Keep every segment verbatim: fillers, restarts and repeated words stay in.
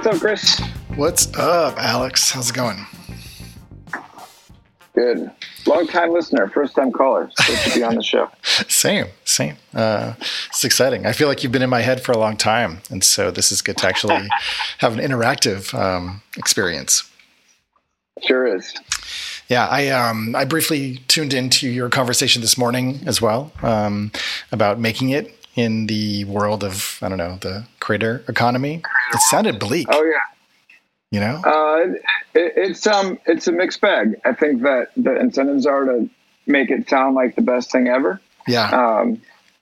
What's up, Chris? What's up, Alex? How's it going? Good. Long time listener, first time caller. So to be on the show. Same, same. Uh, it's exciting. I feel like you've been in my head for a long time, and so this is good to actually have an interactive um, experience. Sure is. Yeah, I um, I briefly tuned into your conversation this morning as well um, about making it in the world of, I don't know, the creator economy. It sounded bleak. Oh yeah. You know, uh, it, it's um, it's a mixed bag. I think that the incentives are to make it sound like the best thing ever. Yeah. Um,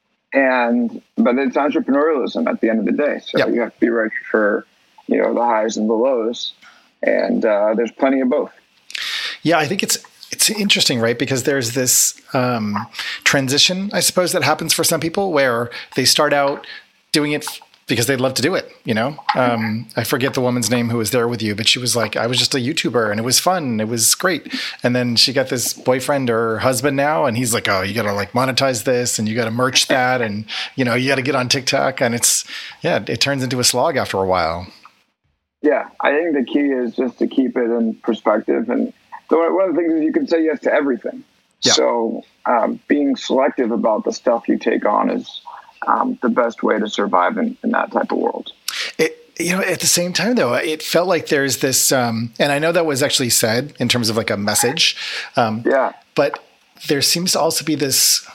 and but it's entrepreneurialism at the end of the day. So yep. you have to be ready for, you know, the highs and the lows, and uh, there's plenty of both. Yeah, I think it's it's interesting, right? Because there's this um, transition, I suppose, that happens for some people where they start out doing it because they'd love to do it, you know? Um, I forget the woman's name who was there with you, but she was like, I was just a YouTuber and it was fun. It was great. And then she got this boyfriend or husband now, and he's like, oh, you got to like monetize this and you got to merch that. And, you know, you got to get on TikTok. And it's, yeah, it turns into a slog after a while. Yeah, I think the key is just to keep it in perspective. And one of the things is you can say yes to everything. Yeah. So um, being selective about the stuff you take on is Um, the best way to survive in, in that type of world. It, you know, at the same time, though, it felt like there's this, um, and I know that was actually said in terms of like a message. Um, yeah. But there seems to also be this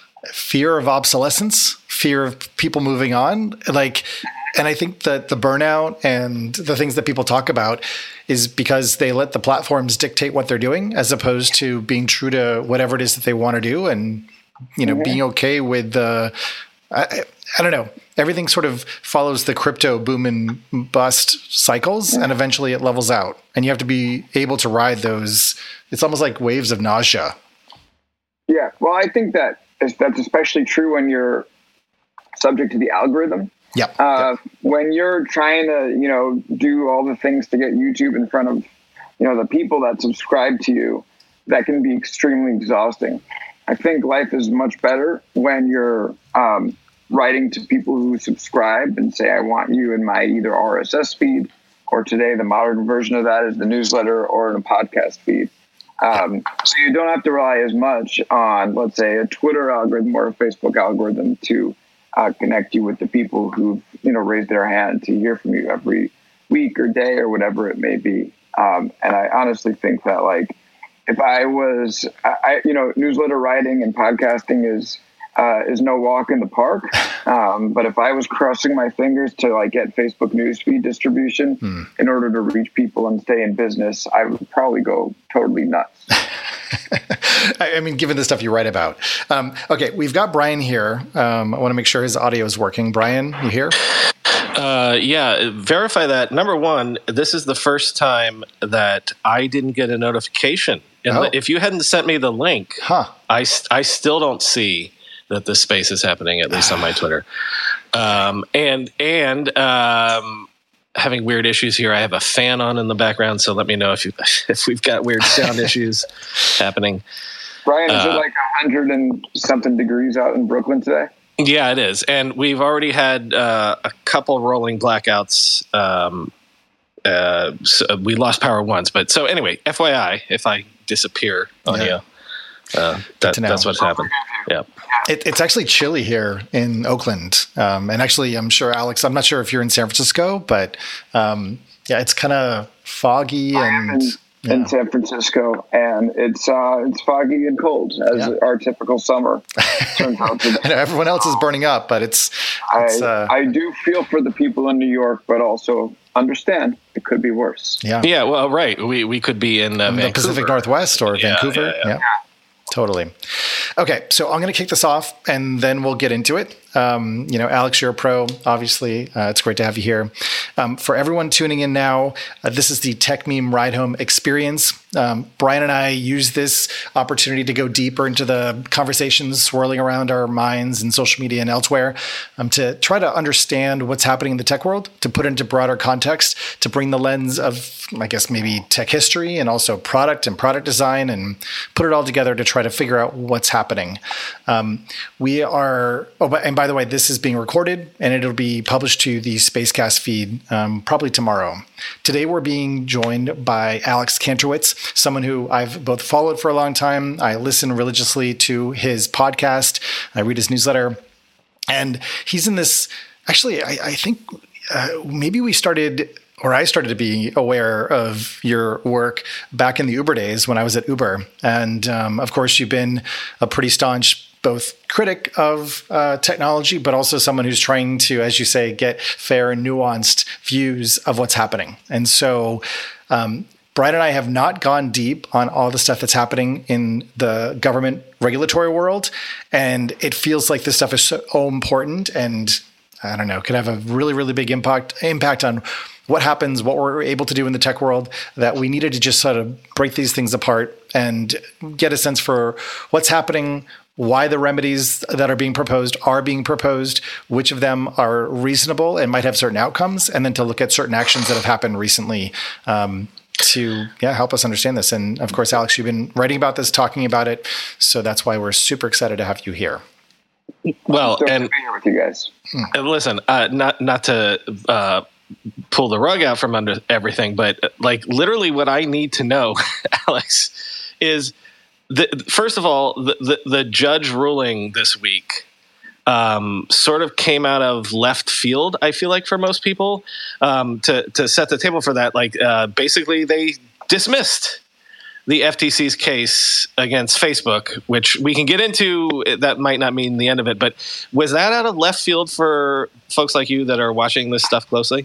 fear of obsolescence, fear of people moving on. Like, and I think that the burnout and the things that people talk about is because they let the platforms dictate what they're doing, as opposed to being true to whatever it is that they want to do, and you know, mm-hmm. being okay with the. I, I don't know. Everything sort of follows the crypto boom and bust cycles, yeah. and eventually it levels out. And you have to be able to ride those. It's almost like waves of nausea. Yeah. Well, I think that is, that's especially true when you're subject to the algorithm. Yeah. Uh, yep. When you're trying to, you know, do all the things to get YouTube in front of, you know, the people that subscribe to you, that can be extremely exhausting. I think life is much better when you're um, writing to people who subscribe and say, I want you in my either R S S feed, or today the modern version of that is the newsletter or in a podcast feed. Um, so you don't have to rely as much on, let's say, a Twitter algorithm or a Facebook algorithm to uh, connect you with the people who, you know, raised their hand to hear from you every week or day or whatever it may be. Um, and I honestly think that, like, if I was, I, you know, newsletter writing and podcasting is uh, is no walk in the park. Um, but if I was crossing my fingers to like get Facebook newsfeed distribution hmm. in order to reach people and stay in business, I would probably go totally nuts. I mean, given the stuff you write about. Um, okay, we've got Brian here. Um, I want to make sure his audio is working. Brian, you here? Uh, yeah, verify that. Number one, this is the first time that I didn't get a notification. And oh. if you hadn't sent me the link, huh. I, I still don't see that this space is happening, at least on my Twitter. Um, and and um, having weird issues here. I have a fan on in the background, so let me know if you if we've got weird sound issues happening. Brian, is uh, it like a hundred and something degrees out in Brooklyn today? Yeah, it is, and we've already had uh, a couple rolling blackouts. Um, uh, so we lost power once, but so anyway, F Y I, if I disappear on yeah. you, uh, that, that's what's happened. Yeah, it, it's actually chilly here in Oakland, um, and actually, I'm sure Alex. I'm not sure if you're in San Francisco, but um, yeah, it's kind of foggy and. Yeah. In San Francisco, and it's uh, it's foggy and cold as yeah. our typical summer turns out to be. I know everyone else is burning up, but it's. it's I uh, I do feel for the people in New York, but also understand it could be worse. Yeah, yeah. Well, right. We we could be in, uh, in the Pacific Northwest or yeah, Vancouver. Yeah, yeah. yeah. Totally. Okay, so I'm going to kick this off, and then we'll get into it. Um, you know, Alex, you're a pro, obviously. Uh, it's great to have you here. Um, for everyone tuning in now, uh, this is the Techmeme Ride Home Experience. Um, Brian and I use this opportunity to go deeper into the conversations swirling around our minds in social media and elsewhere, um, to try to understand what's happening in the tech world, to put into broader context, to bring the lens of, I guess, maybe tech history and also product and product design, and put it all together to try to figure out what's happening. Um, we are, oh, and by by the way, this is being recorded and it'll be published to the Spacecast feed um, probably tomorrow. Today, we're being joined by Alex Kantrowitz, someone who I've both followed for a long time. I listen religiously to his podcast. I read his newsletter. And he's in this, actually, I, I think uh, maybe we started, or I started to be aware of your work back in the Uber days when I was at Uber. And um, of course, you've been a pretty staunch both critic of uh, technology, but also someone who's trying to, as you say, get fair and nuanced views of what's happening. And so um, Brian and I have not gone deep on all the stuff that's happening in the government regulatory world. And it feels like this stuff is so important and, I don't know, could have a really, really big impact impact on what happens, what we're able to do in the tech world, that we needed to just sort of break these things apart and get a sense for what's happening, why the remedies that are being proposed are being proposed, which of them are reasonable and might have certain outcomes, and then to look at certain actions that have happened recently um, to yeah help us understand this. And of course, Alex, you've been writing about this, talking about it, so that's why we're super excited to have you here. Well, and to be here with you guys. And listen, uh, not not to uh, pull the rug out from under everything, but uh, like literally, what I need to know, Alex, is. The, first of all, the, the, the judge ruling this week um, sort of came out of left field, I feel like, for most people. Um, to, to set the table for that, like uh, basically they dismissed the F T C's case against Facebook, which we can get into. That might not mean the end of it, but was that out of left field for folks like you that are watching this stuff closely?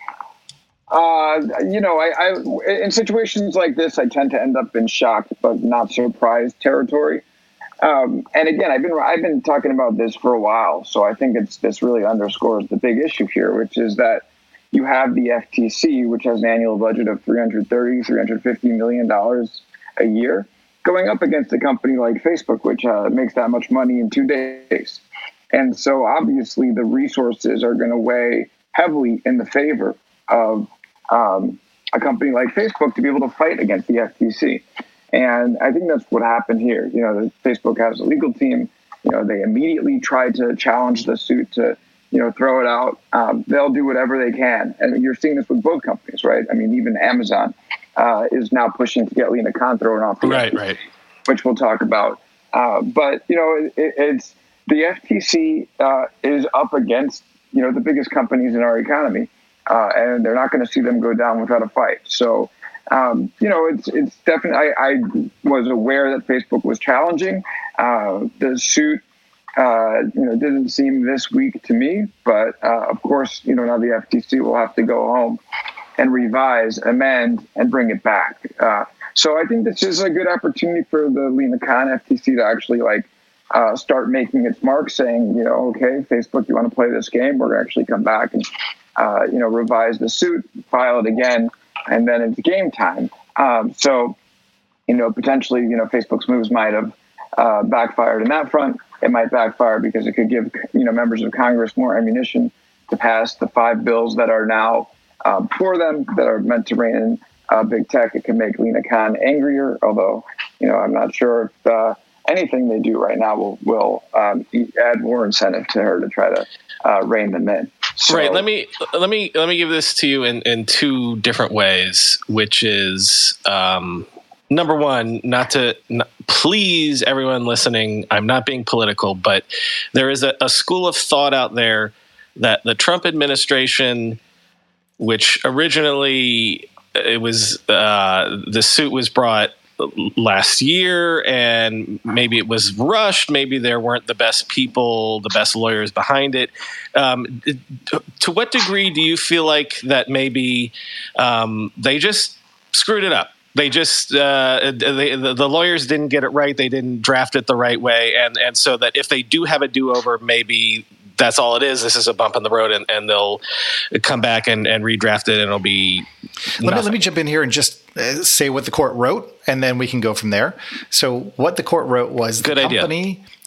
Uh, you know, I, I, in situations like this, I tend to end up in shocked but not surprised territory. Um, and again, I've been I've been talking about this for a while, so I think it's this really underscores the big issue here, which is that you have the F T C, which has an annual budget of three hundred thirty, three hundred fifty million dollars a year, going up against a company like Facebook, which uh, makes that much money in two days. And so obviously the resources are going to weigh heavily in the favor of Um, a company like Facebook to be able to fight against the F T C. And I think that's what happened here. You know, Facebook has a legal team. You know, they immediately tried to challenge the suit to, you know, throw it out. Um, they'll do whatever they can. And you're seeing this with both companies, right? I mean, even Amazon uh, is now pushing to get Lina Khan thrown off the Right, F T C, right. which we'll talk about. Uh, but, you know, it, it's the F T C uh, is up against, you know, the biggest companies in our economy. Uh, and they're not going to see them go down without a fight. So, um, you know, it's it's definitely. I, I was aware that Facebook was challenging uh, the suit. Uh, you know, didn't seem this weak to me, but uh, of course, you know, now the F T C will have to go home and revise, amend, and bring it back. Uh, so, I think this is a good opportunity for the Lina Khan F T C to actually like uh, start making its mark, saying, you know, okay, Facebook, you want to play this game? We're going to actually come back and. Uh, you know, revise the suit, file it again, and then it's game time. Um, so, you know, potentially, you know, Facebook's moves might have uh, backfired in that front. It might backfire because it could give, you know, members of Congress more ammunition to pass the five bills that are now uh, before them that are meant to rein in uh, big tech. It can make Lina Khan angrier, although, you know, I'm not sure if uh, anything they do right now will, will um, add more incentive to her to try to uh, rein them in. So, right. Let me let me let me give this to you in, in two different ways, which is um, number one, not to not, please everyone listening. I'm not being political, but there is a, a school of thought out there that the Trump administration, which originally it was uh, the suit was brought last year and maybe it was rushed. Maybe there weren't the best people, the best lawyers behind it. Um, to what degree do you feel like that maybe um, they just screwed it up? They just uh, they, the, the lawyers didn't get it right. They didn't draft it the right way. And, and so that if they do have a do-over, maybe that's all it is. This is a bump in the road, and, and they'll come back and, and redraft it, and it'll be let me, let me jump in here and just say what the court wrote, and then we can go from there. So what the court wrote was Good the idea. company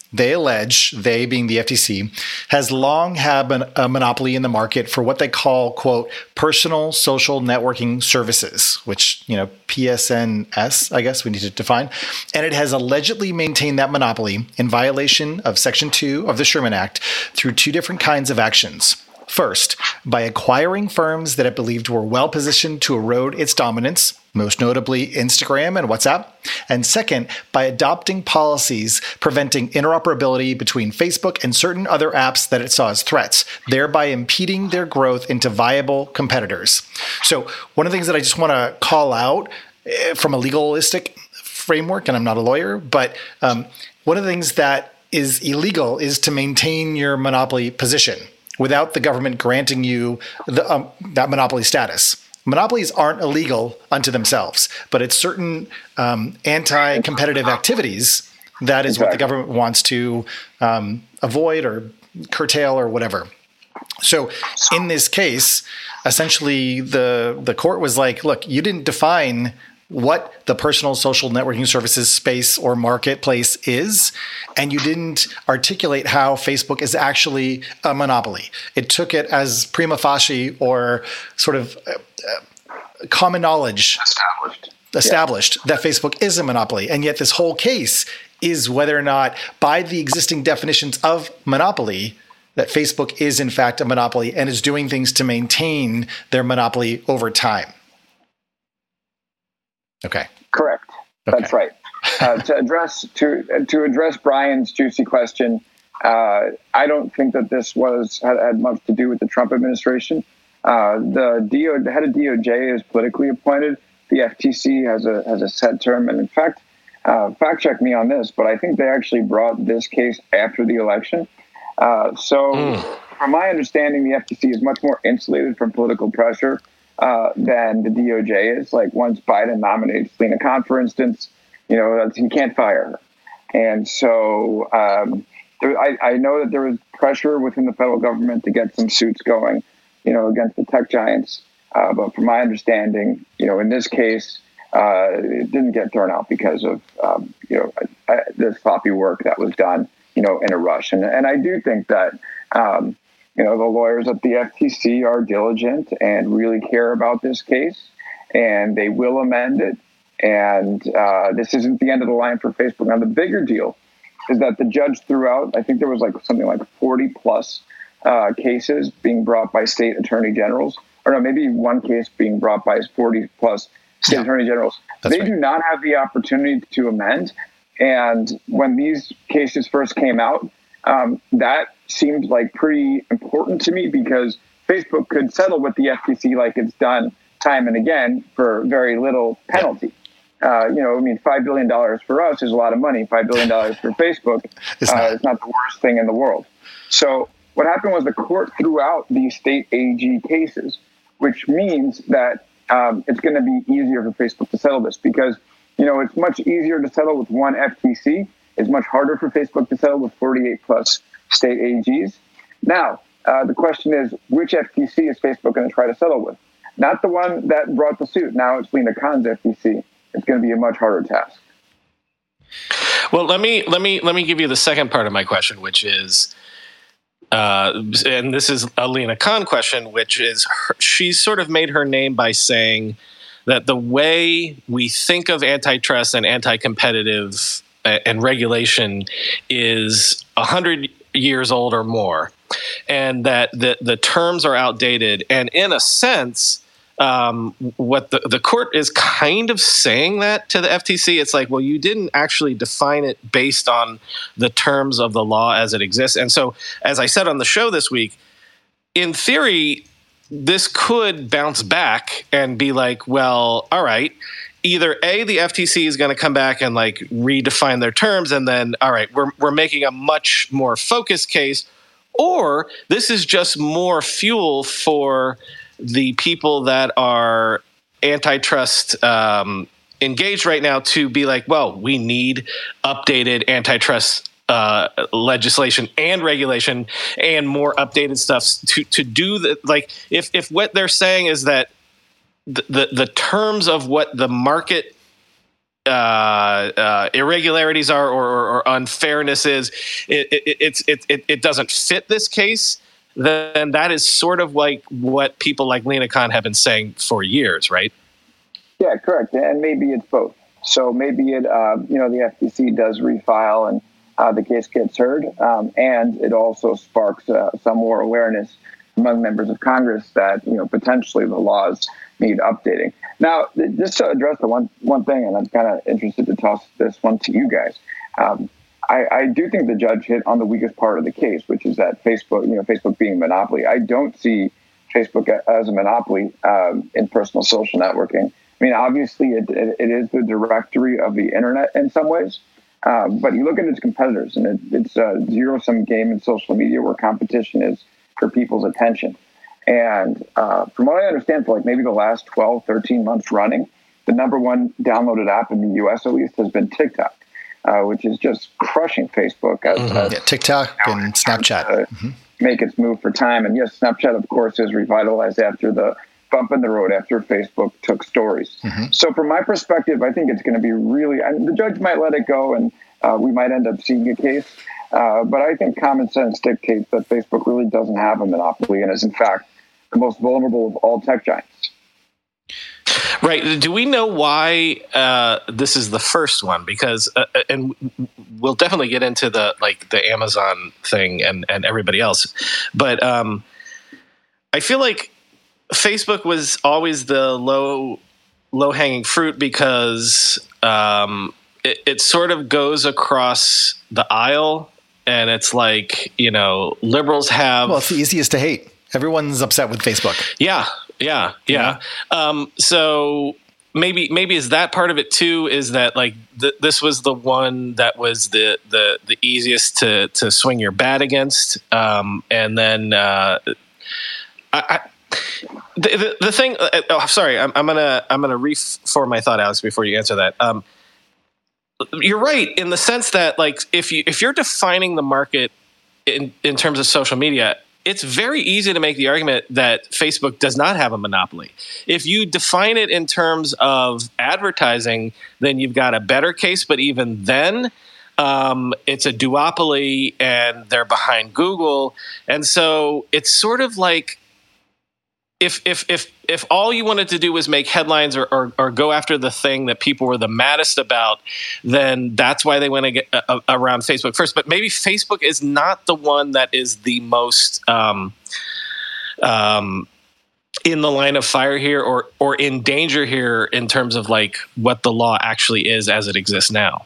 they allege, they being the F T C, has long had a monopoly in the market for what they call, quote, personal social networking services, which, you know, P S N S, I guess we need to define. And it has allegedly maintained that monopoly in violation of Section two of the Sherman Act through two different kinds of actions. First, by acquiring firms that it believed were well positioned to erode its dominance, most notably Instagram and WhatsApp. And second, by adopting policies preventing interoperability between Facebook and certain other apps that it saw as threats, thereby impeding their growth into viable competitors. So one of the things that I just want to call out from a legalistic framework, and I'm not a lawyer, but um, one of the things that is illegal is to maintain your monopoly position without the government granting you the, um, that monopoly status. Monopolies aren't illegal unto themselves, but it's certain um, anti-competitive activities that is exactly what the government wants to um, avoid or curtail or whatever. So in this case, essentially the the court was like, look, you didn't define what the personal social networking services space or marketplace is, and you didn't articulate how Facebook is actually a monopoly. It took it as prima facie or sort of uh, common knowledge established, established yeah. that Facebook is a monopoly. And yet this whole case is whether or not, by the existing definitions of monopoly, that Facebook is in fact a monopoly and is doing things to maintain their monopoly over time. Okay. Correct. Okay. That's right. Uh, to address to to address Brian's juicy question, uh, I don't think that this was had, had much to do with the Trump administration. Uh, the D O, the head of D O J is politically appointed. The F T C has a has a set term, and in fact, uh, fact check me on this, but I think they actually brought this case after the election. Uh, so, mm. from my understanding, the F T C is much more insulated from political pressure Uh, than the D O J is. Like once Biden nominates Lena Khan, for instance, you know, that's, he can't fire her. And so um, there, I, I know that there was pressure within the federal government to get some suits going, you know, against the tech giants. Uh, but from my understanding, you know, in this case, uh, it didn't get thrown out because of, um, you know, I, I, the sloppy work that was done, you know, in a rush. And, and I do think that, um, You know, the lawyers at the F T C are diligent and really care about this case, and they will amend it. And uh, this isn't the end of the line for Facebook. Now, the bigger deal is that the judge threw out, I think there was like something like forty plus uh, cases being brought by state attorney generals, or no, maybe one case being brought by forty plus state yeah, attorney generals. They right. do not have the opportunity to amend. And when these cases first came out, um, that seemed like pretty important to me because Facebook could settle with the F T C like it's done time and again for very little penalty. Uh, you know, I mean, five billion dollars for us is a lot of money. five billion dollars for Facebook it's not. Uh, is not the worst thing in the world. So what happened was the court threw out these state A G cases, which means that um, it's going to be easier for Facebook to settle this because, you know, it's much easier to settle with one F T C. It's much harder for Facebook to settle with forty-eight plus state A Gs. Now, uh, the question is, which F T C is Facebook going to try to settle with? Not the one that brought the suit. Now it's Lena Khan's F T C. It's going to be a much harder task. Well, let me let me let me give you the second part of my question, which is, uh, and this is a Lena Khan question, which is her, she's sort of made her name by saying that the way we think of antitrust and anti-competitive and regulation is a hundred years old or more, and that the, the terms are outdated. And in a sense, um, what the, the court is kind of saying that to the F T C, it's like, well, you didn't actually define it based on the terms of the law as it exists. And so, as I said on the show this week, in theory, this could bounce back and be like, well, all right, either A, the F T C is going to come back and like redefine their terms, and then, all right, we're we're making a much more focused case, or this is just more fuel for the people that are antitrust um, engaged right now to be like, well, we need updated antitrust uh, legislation and regulation and more updated stuff to to do the like. If if what they're saying is that The, the the terms of what the market uh, uh, irregularities are or, or, or unfairness is, it, it, it's, it, it, it doesn't fit this case, then that is sort of like what people like Lina Khan have been saying for years, right? Yeah, correct. And maybe it's both. So maybe it, uh, you know, the F T C does refile and uh, the case gets heard, um, and it also sparks uh, some more awareness among members of Congress that, you know, potentially the laws need updating. Now, just to address the one one thing, and I'm kind of interested to toss this one to you guys. Um, I, I do think the judge hit on the weakest part of the case, which is that Facebook, you know, Facebook being a monopoly. I don't see Facebook as a monopoly um, in personal social networking. I mean, obviously, it, it, it is the directory of the internet in some ways, um, but you look at its competitors, and it, it's a zero-sum game in social media where competition is for people's attention. And uh, from what I understand, for like maybe the last twelve, thirteen months running, the number one downloaded app in the U S at least has been TikTok, uh, which is just crushing Facebook. As, mm-hmm. as, yeah, TikTok you know, and Snapchat. To mm-hmm. make its move for time. And yes, Snapchat, of course, is revitalized after the bump in the road after Facebook took stories. Mm-hmm. So from my perspective, I think it's going to be really, I mean, the judge might let it go and uh, we might end up seeing a case. Uh, but I think common sense dictates that Facebook really doesn't have a monopoly and is, in fact, the most vulnerable of all tech giants. Right. Do we know why uh, this is the first one? Because, uh, and we'll definitely get into the like the Amazon thing and, and everybody else. But um, I feel like Facebook was always the low low hanging fruit because um, it, it sort of goes across the aisle. And it's like, you know, liberals have... Well, it's the easiest to hate. Everyone's upset with Facebook. Yeah, yeah, yeah. yeah. Um, so maybe maybe is that part of it too, is that like th- this was the one that was the the, the easiest to, to swing your bat against. Um, and then uh, I... I the, the, the thing... Uh, oh, sorry, I'm, I'm going to I'm gonna reform my thought, Alex, before you answer that. Um You're right in the sense that, like, if you if you're defining the market in in terms of social media, it's very easy to make the argument that Facebook does not have a monopoly. If you define it in terms of advertising, then you've got a better case. But even then, um, it's a duopoly, and they're behind Google, and so it's sort of like. If if if if all you wanted to do was make headlines or, or, or go after the thing that people were the maddest about, then that's why they went to get, uh, around Facebook first. But maybe Facebook is not the one that is the most um, um, in the line of fire here, or or in danger here in terms of like what the law actually is as it exists now.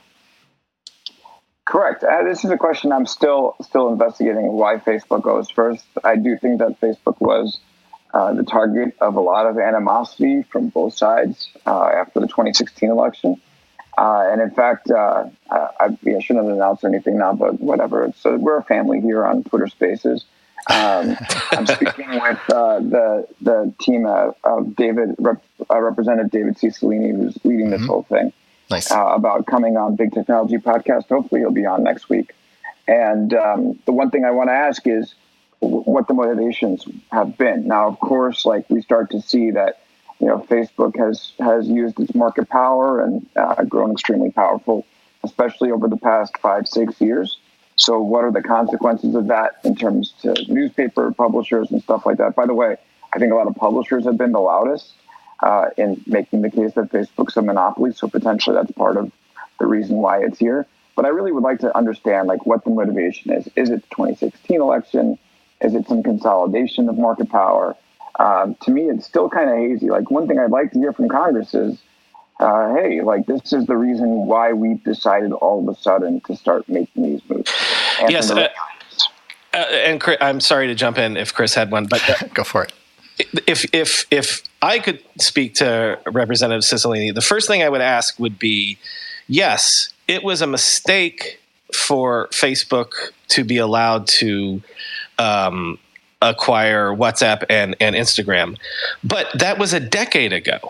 Correct. Uh, this is a question I'm still still investigating. Why Facebook goes first? I do think that Facebook was. Uh, the target of a lot of animosity from both sides uh, after the twenty sixteen election. Uh, and in fact, uh, I, I shouldn't have announced anything now, but whatever. It's, uh, we're a family here on Twitter Spaces. Um, I'm speaking with uh, the the team of, of David, Rep, uh, Representative David Cicilline, who's leading this mm-hmm. whole thing, nice. uh, about coming on Big Technology Podcast. Hopefully he'll be on next week. And um, the one thing I want to ask is, what the motivations have been. Now, of course, like we start to see that, you know, Facebook has, has used its market power and uh, grown extremely powerful, especially over the past five, six years. So what are the consequences of that in terms to newspaper publishers and stuff like that? By the way, I think a lot of publishers have been the loudest uh, in making the case that Facebook's a monopoly. So potentially that's part of the reason why it's here. But I really would like to understand like what the motivation is. Is it the twenty sixteen election? Is it some consolidation of market power? Um, to me, it's still kind of hazy. Like one thing I'd like to hear from Congress is, uh, hey, like this is the reason why we've decided all of a sudden to start making these moves. And yes, uh, uh, and Chris, I'm sorry to jump in if Chris had one, but uh, go for it. If if if I could speak to Representative Cicilline, the first thing I would ask would be, yes, it was a mistake for Facebook to be allowed to. Um, acquire WhatsApp and, and Instagram, but that was a decade ago.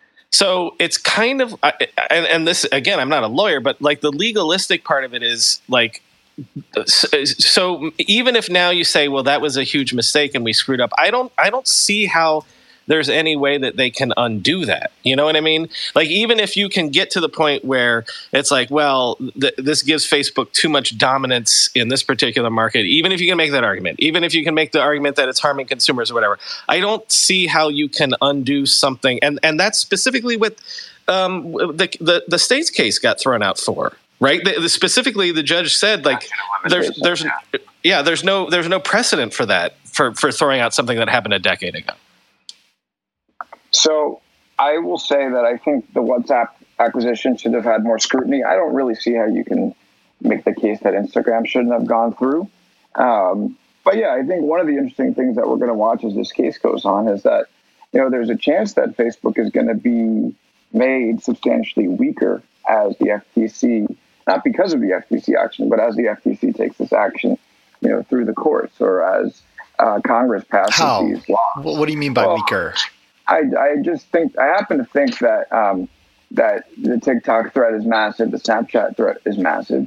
So it's kind of, and, and this, again, I'm not a lawyer, but like the legalistic part of it is like, so even if now you say, well, that was a huge mistake and we screwed up, I don't, I don't see how there's any way that they can undo that. You know what I mean? Like, even if you can get to the point where it's like, well, th- this gives Facebook too much dominance in this particular market, even if you can make that argument, even if you can make the argument that it's harming consumers or whatever, I don't see how you can undo something. And, and that's specifically what um, the, the, the state's case got thrown out for. Right. The, the, specifically, the judge said, like, there's, there's, yeah, there's no, there's no precedent for that, for, for throwing out something that happened a decade ago. So I will say that I think the WhatsApp acquisition should have had more scrutiny. I don't really see how you can make the case that Instagram shouldn't have gone through. Um, but yeah, I think one of the interesting things that we're going to watch as this case goes on is that, you know, there's a chance that Facebook is going to be made substantially weaker as the F T C, not because of the F T C action, but as the F T C takes this action, you know, through the courts, or as uh, Congress passes How? these laws. What do you mean by well, weaker? I, I just think, I happen to think that um, that the TikTok threat is massive, the Snapchat threat is massive.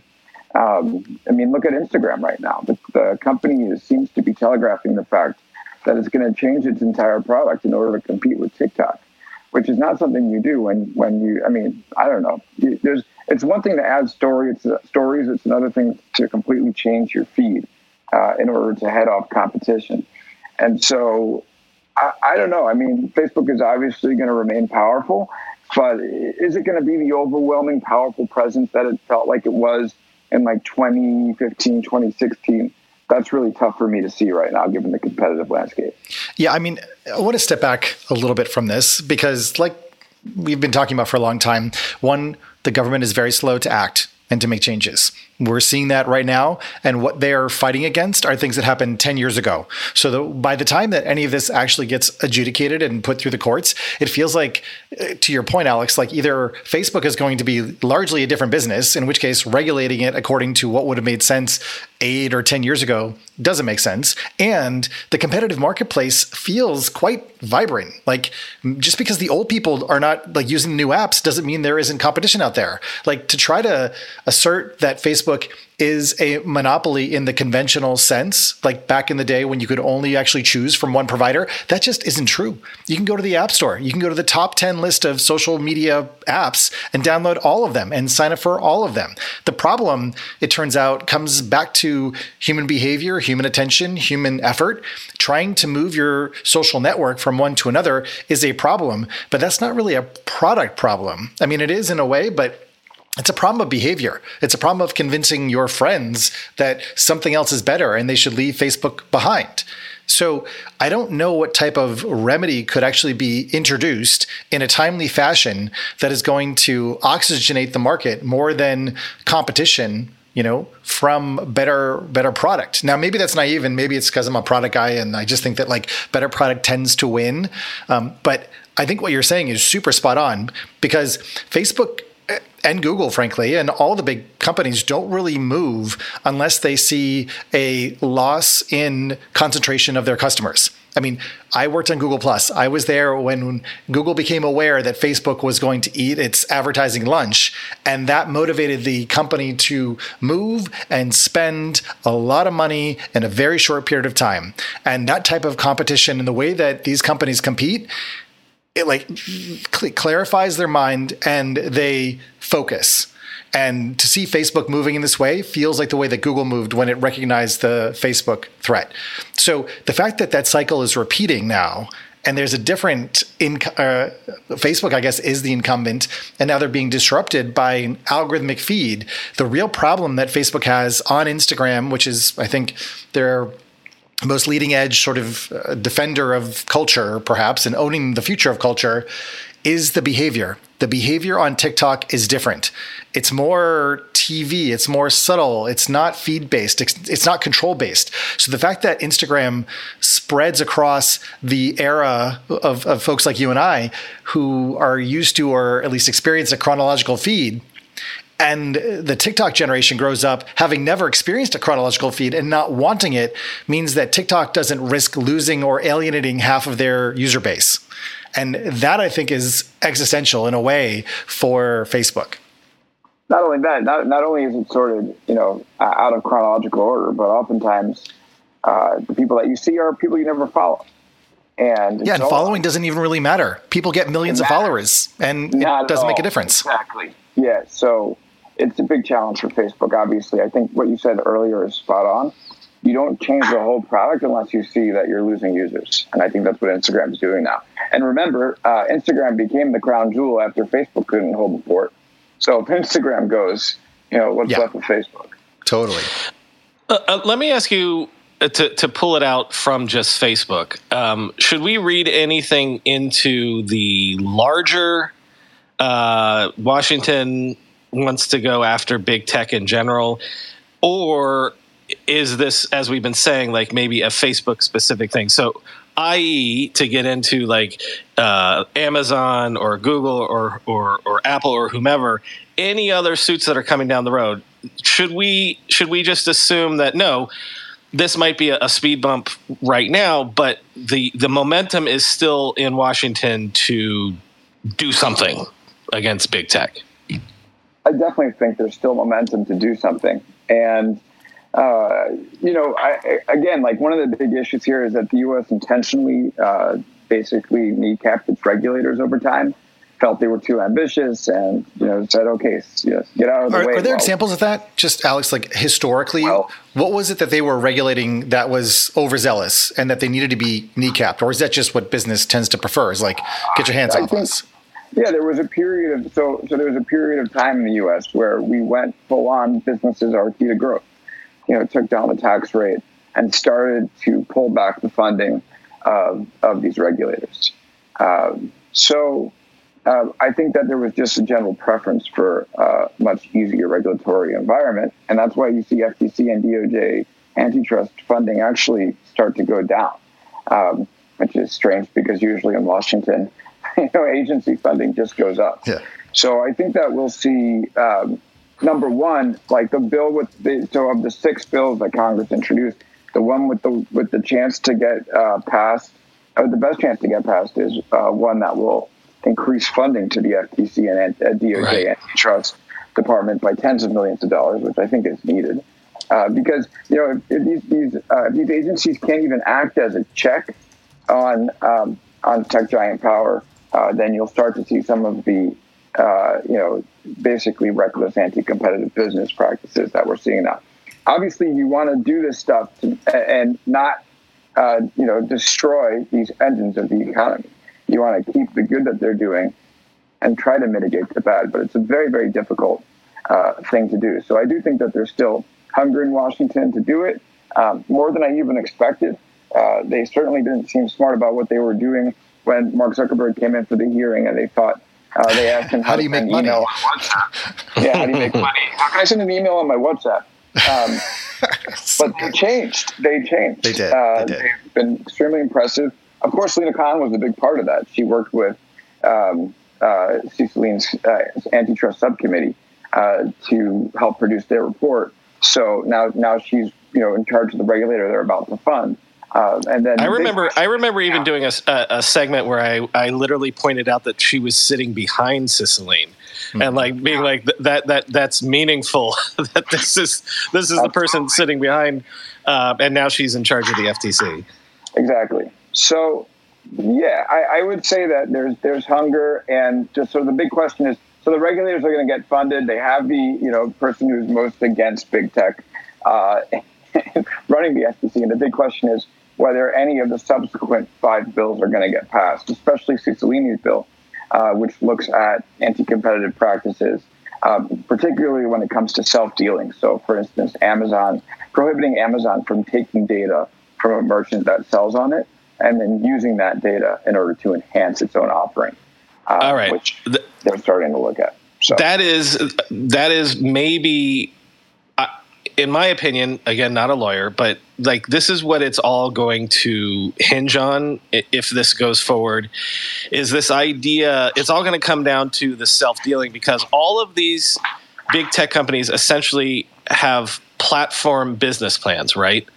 Um, I mean, look at Instagram right now. The, the company is, seems to be telegraphing the fact that it's going to change its entire product in order to compete with TikTok, which is not something you do when, when you, I mean, I don't know. You, there's, it's one thing to add story, it's, uh, stories. It's another thing to completely change your feed uh, in order to head off competition. And so, I, I don't know. I mean, Facebook is obviously going to remain powerful, but is it going to be the overwhelming, powerful presence that it felt like it was in like twenty fifteen, twenty sixteen? That's really tough for me to see right now, given the competitive landscape. Yeah, I mean, I want to step back a little bit from this because, like we've been talking about for a long time, one, the government is very slow to act and to make changes. We're seeing that right now. And what they're fighting against are things that happened ten years ago. So the, by the time that any of this actually gets adjudicated and put through the courts, it feels like, to your point, Alex, like either Facebook is going to be largely a different business, in which case regulating it according to what would have made sense eight or ten years ago doesn't make sense. And the competitive marketplace feels quite vibrant. Like, just because the old people are not like using new apps doesn't mean there isn't competition out there. Like, to try to assert that Facebook is a monopoly in the conventional sense, like back in the day when you could only actually choose from one provider, that just isn't true. You can go to the App Store. You can go to the top ten list of social media apps and download all of them and sign up for all of them. The problem, it turns out, comes back to human behavior, human attention, human effort. Trying to move your social network from one to another is a problem, but that's not really a product problem. I mean, it is in a way, but it's a problem of behavior. It's a problem of convincing your friends that something else is better and they should leave Facebook behind. So I don't know what type of remedy could actually be introduced in a timely fashion that is going to oxygenate the market more than competition, you know, from better, better product. Now, maybe that's naive, and maybe it's because I'm a product guy and I just think that like better product tends to win. Um, but I think what you're saying is super spot on, because Facebook and Google, frankly, and all the big companies don't really move unless they see a loss in concentration of their customers. I mean, I worked on Google Plus. I was there when Google became aware that Facebook was going to eat its advertising lunch, and that motivated the company to move and spend a lot of money in a very short period of time. And that type of competition and the way that these companies compete, it like cl- clarifies their mind and they focus. And to see Facebook moving in this way feels like the way that Google moved when it recognized the Facebook threat. So the fact that that cycle is repeating now, and there's a different inc- uh, Facebook, I guess, is the incumbent, and now they're being disrupted by an algorithmic feed. The real problem that Facebook has on Instagram, which is, I think, their most leading edge sort of uh, defender of culture, perhaps, and owning the future of culture, is the behavior. The behavior on TikTok is different. It's more T V. It's more subtle. It's not feed-based. It's, it's not control-based. So the fact that Instagram spreads across the era of, of folks like you and I who are used to, or at least experience, a chronological feed, and the TikTok generation grows up having never experienced a chronological feed and not wanting it, means that TikTok doesn't risk losing or alienating half of their user base. And that, I think, is existential in a way for Facebook. Not only that, not, not only is it sorted, you know, out of chronological order, but oftentimes uh, the people that you see are people you never follow. And yeah, and so, following doesn't even really matter. People get millions of followers, and it doesn't make a difference. Exactly. Yeah. So it's a big challenge for Facebook. Obviously, I think what you said earlier is spot on. You don't change the whole product unless you see that you're losing users, and I think that's what Instagram is doing now. And remember, uh, Instagram became the crown jewel after Facebook couldn't hold the fort. So if Instagram goes, you know, what's yeah. left of Facebook? Totally. Uh, uh, let me ask you. To, to pull it out from just Facebook, um, should we read anything into the larger uh, Washington wants to go after big tech in general, or is this, as we've been saying, like maybe a Facebook specific thing? So, that is, to get into like uh, Amazon or Google or, or or Apple or whomever, any other suits that are coming down the road, should we should we just assume that no? This might be a speed bump right now, but the, the momentum is still in Washington to do something against big tech? I definitely think there's still momentum to do something. And, uh, you know, I, again, like one of the big issues here is that the U S intentionally uh, basically kneecapped its regulators over time, felt they were too ambitious, and you know said, "Okay, yes, get out of the are, way." Are there well, examples of that, just Alex? Like historically, well, what was it that they were regulating that was overzealous and that they needed to be kneecapped, or is that just what business tends to prefer? Is like get your hands I off think, us? Yeah, there was a period of so so there was a period of time in the U S where we went full on businesses R T to growth. You know, took down the tax rate and started to pull back the funding of of these regulators. Um, so. Uh, I think that there was just a general preference for a uh, much easier regulatory environment, and that's why you see F T C and D O J antitrust funding actually start to go down, um, which is strange because usually in Washington, you know, agency funding just goes up. Yeah. So I think that we'll see, um, number one, like the bill with the, so of the six bills that Congress introduced, the one with the with the chance to get uh, passed, or the best chance to get passed is uh, one that will increase funding to the F T C and uh, D O J right. antitrust department by tens of millions of dollars, which I think is needed. Uh, because, you know, if, if these these, uh, these agencies can't even act as a check on um, on tech giant power, uh, then you'll start to see some of the, uh, you know, basically reckless anti-competitive business practices that we're seeing now. Obviously, you want to do this stuff to, and not, uh, you know, destroy these engines of the economy. You want to keep the good that they're doing and try to mitigate the bad, but it's a very, very difficult uh, thing to do. So I do think that there's still hunger in Washington to do it, um, more than I even expected. Uh, they certainly didn't seem smart about what they were doing when Mark Zuckerberg came in for the hearing, and they thought uh, they asked him how, how do you to make send money? Email on WhatsApp. Yeah, how do you make money? How can I send an email on my WhatsApp? Um, so but they changed. They changed. They did. Uh, they did. They've been extremely impressive. Of course, Lena Khan was a big part of that. She worked with um, uh, Cecilene's uh, antitrust subcommittee uh, to help produce their report. So now, now she's you know in charge of the regulator they're about to fund. Uh, and then I remember, they, I remember even yeah. doing a, a segment where I, I literally pointed out that she was sitting behind Cicilline, mm-hmm. and like being like that that that's meaningful. that this is this is the person sitting behind, uh, and now she's in charge of the F T C. Exactly. So, yeah, I, I would say that there's there's hunger, and just so the big question is, so the regulators are going to get funded. They have the you know person who's most against big tech uh, running the F T C, and the big question is whether any of the subsequent five bills are going to get passed, especially Cicilline's bill, uh, which looks at anti-competitive practices, um, particularly when it comes to self-dealing. So, for instance, Amazon prohibiting Amazon from taking data from a merchant that sells on it, and then using that data in order to enhance its own offering, uh, All right. which they're starting to look at. So that is that is maybe, uh, in my opinion, again, not a lawyer, but like this is what it's all going to hinge on if this goes forward. Is this idea? It's all going to come down to the self-dealing, because all of these big tech companies essentially have platform business plans, right?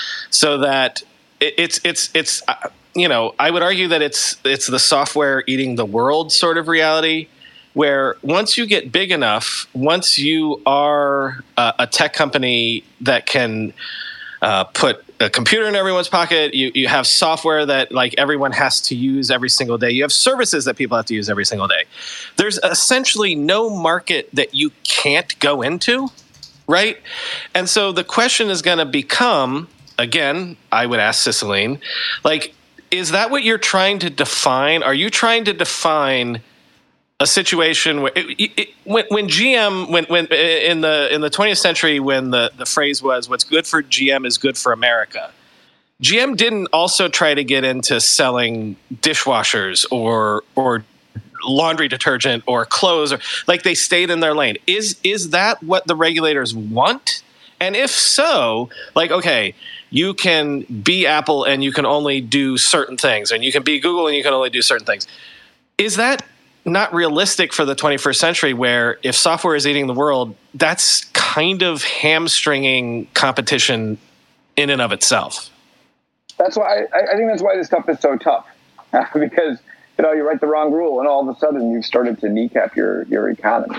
So that it's it's it's uh, you know, I would argue that it's it's the software eating the world sort of reality, where once you get big enough, once you are uh, a tech company that can uh, put a computer in everyone's pocket. You you have software that like everyone has to use every single day. You have services that people have to use every single day. There's essentially no market that you can't go into, right? And so the question is going to become, again, I would ask Cicilline, like, is that what you're trying to define? Are you trying to define a situation where it, it, when, when G M, when, when in the in the twentieth century, when the, the phrase was "what's good for G M is good for America," G M didn't also try to get into selling dishwashers or or laundry detergent or clothes, or like they stayed in their lane. Is is that what the regulators want? And if so, like, okay, you can be Apple and you can only do certain things, and you can be Google and you can only do certain things. Is that not realistic for the twenty-first century, where if software is eating the world, that's kind of hamstringing competition in and of itself? That's why I, I think that's why this stuff is so tough, because you know you write the wrong rule and all of a sudden you've started to kneecap your your economy.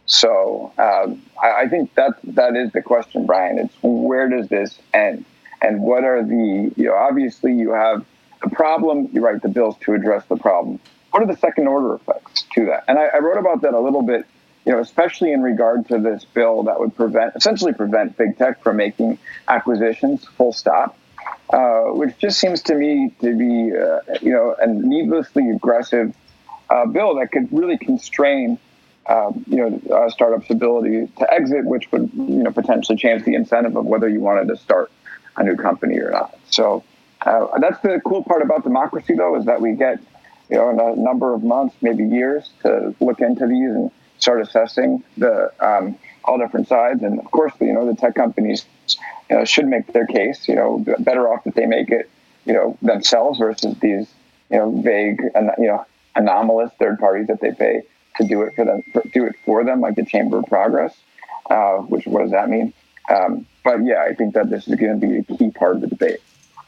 So um, I, I think that that is the question, Brian. It's where does this end, and what are the you know obviously you have the problem, you write the bills to address the problem. What are the second order effects to that? And I, I wrote about that a little bit, you know, especially in regard to this bill that would prevent, essentially prevent big tech from making acquisitions, full stop, uh, which just seems to me to be, uh, you know, a needlessly aggressive uh, bill that could really constrain, um, you know, uh, startups' ability to exit, which would, you know, potentially change the incentive of whether you wanted to start a new company or not. So uh, that's the cool part about democracy, though, is that we get, you know, in a number of months, maybe years, to look into these and start assessing the um, all different sides. And of course, you know, the tech companies, you know, should make their case. You know, better off that they make it, you know, themselves versus these, you know, vague, you know, anomalous third parties that they pay to do it for them, do it for them, like the Chamber of Progress. Uh, which what does that mean? Um, but yeah, I think that this is going to be a key part of the debate.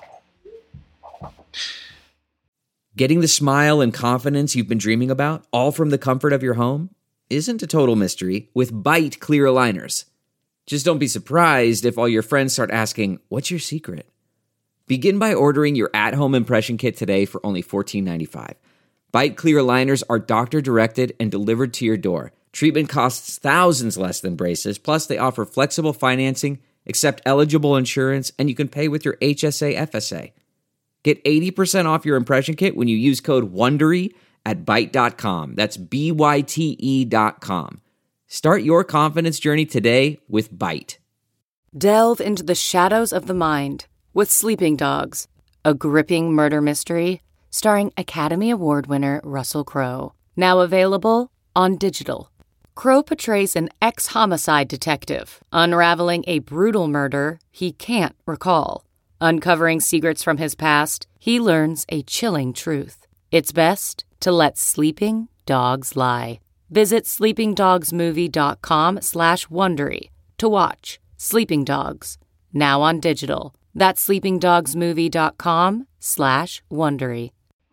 Getting the smile and confidence you've been dreaming about, all from the comfort of your home, isn't a total mystery with Byte clear aligners. Just don't be surprised if all your friends start asking, "What's your secret?" Begin by ordering your at-home impression kit today for only fourteen ninety-five. Byte clear aligners are doctor-directed and delivered to your door. Treatment costs thousands less than braces, plus they offer flexible financing, accept eligible insurance, and you can pay with your H S A F S A. Get eighty percent off your impression kit when you use code WONDERY at byte dot com. That's B Y T E dot com. Start your confidence journey today with Byte. Delve into the shadows of the mind with Sleeping Dogs, a gripping murder mystery starring Academy Award winner Russell Crowe. Now available on digital. Crowe portrays an ex-homicide detective unraveling a brutal murder he can't recall. Uncovering secrets from his past, he learns a chilling truth. It's best to let sleeping dogs lie. Visit sleepingdogsmovie.com slash Wondery to watch Sleeping Dogs, now on digital. That's sleepingdogsmovie.com slash Wondery.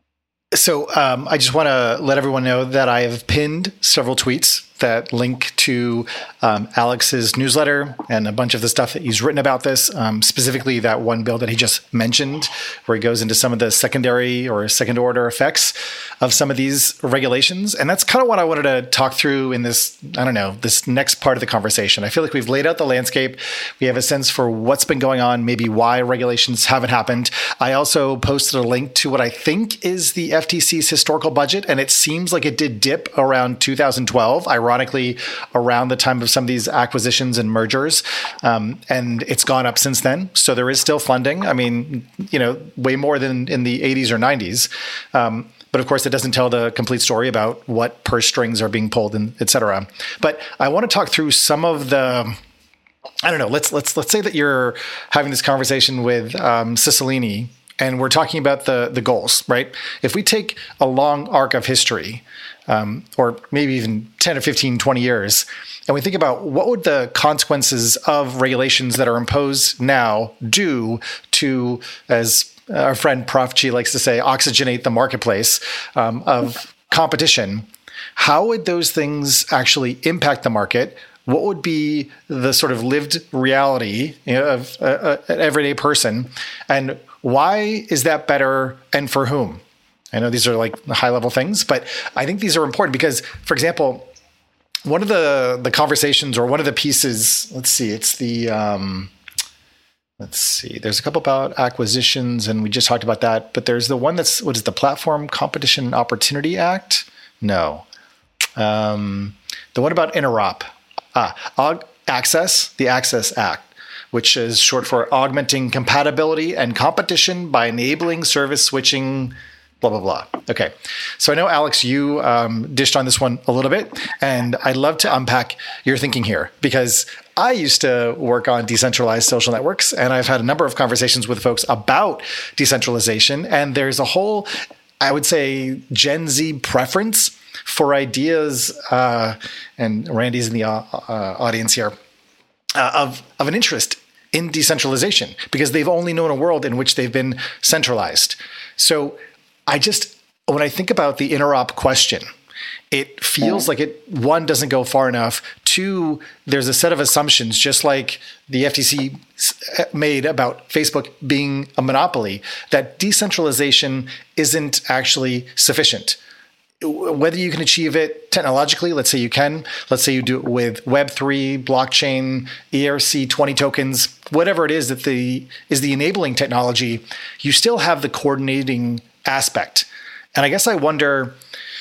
So um, I just want to let everyone know that I have pinned several tweets that link to um, Alex's newsletter and a bunch of the stuff that he's written about this, um, specifically that one bill that he just mentioned, where he goes into some of the secondary or second order effects of some of these regulations. And that's kind of what I wanted to talk through in this, I don't know, this next part of the conversation. I feel like we've laid out the landscape. We have a sense for what's been going on, maybe why regulations haven't happened. I also posted a link to what I think is the F T C's historical budget, and it seems like it did dip around two thousand twelve, ironically, around the time of some of these acquisitions and mergers. Um, and it's gone up since then. So there is still funding. I mean, you know, way more than in the eighties or nineties. Um, but of course, it doesn't tell the complete story about what purse strings are being pulled, and et cetera. But I want to talk through some of the, I don't know, let's let's let's say that you're having this conversation with um, Cicilline, and we're talking about the the goals, right? If we take a long arc of history, um, or maybe even ten or fifteen, twenty years, and we think about what would the consequences of regulations that are imposed now do to, as our friend Prof G likes to say, oxygenate the marketplace um, of competition, how would those things actually impact the market? what would be the sort of lived reality, you know, of uh, an everyday person, and why is that better, and for whom? I know these are like high level things, but I think these are important because, for example, one of the the conversations or one of the pieces, let's see, it's the, um, let's see, there's a couple about acquisitions and we just talked about that, but there's the one that's, what is the Platform Competition and Opportunity Act? No. Um, the one about interop. Ah, Aug- Access, the Access Act, which is short for Augmenting Compatibility and Competition by Enabling Service Switching, blah, blah, blah. Okay. So I know, Alex, you um, dished on this one a little bit, and I'd love to unpack your thinking here because I used to work on decentralized social networks, and I've had a number of conversations with folks about decentralization, and there's a whole, I would say, Gen Z preference for ideas, uh, and Randy's in the uh, uh, audience here, uh, of, of an interest in decentralization because they've only known a world in which they've been centralized. So I just, when I think about the interop question, it feels like it, one, doesn't go far enough. Two, there's a set of assumptions, just like the F T C made about Facebook being a monopoly, that decentralization isn't actually sufficient. Whether you can achieve it technologically, let's say you can, let's say you do it with Web three, blockchain, E R C twenty tokens, whatever it is that the is the enabling technology, you still have the coordinating aspect. And I guess I wonder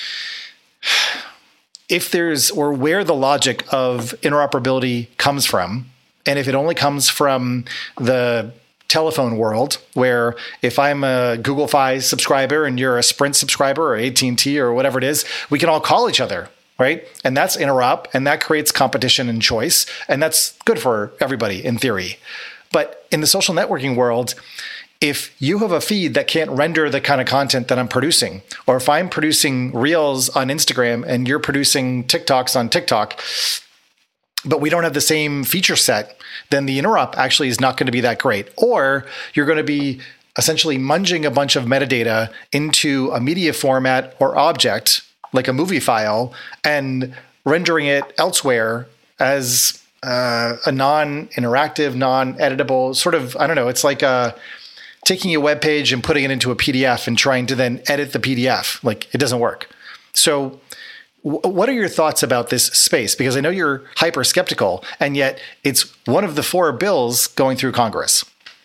if there's, or where the logic of interoperability comes from, and if it only comes from the telephone world, where if I'm a Google Fi subscriber and you're a Sprint subscriber or A T and T or whatever it is, we can all call each other, right? And that's interop, and that creates competition and choice, and that's good for everybody in theory. But in the social networking world, if you have a feed that can't render the kind of content that I'm producing, or if I'm producing Reels on Instagram and you're producing TikToks on TikTok, but we don't have the same feature set, then the interop actually is not going to be that great. Or you're going to be essentially munging a bunch of metadata into a media format or object, like a movie file, and rendering it elsewhere as uh, a non-interactive, non-editable sort of, I don't know, it's like a taking a web page and putting it into a P D F and trying to then edit the P D F. Like, it doesn't work. So w- what are your thoughts about this space? Because I know you're hyper skeptical, and yet it's one of the four bills going through Congress.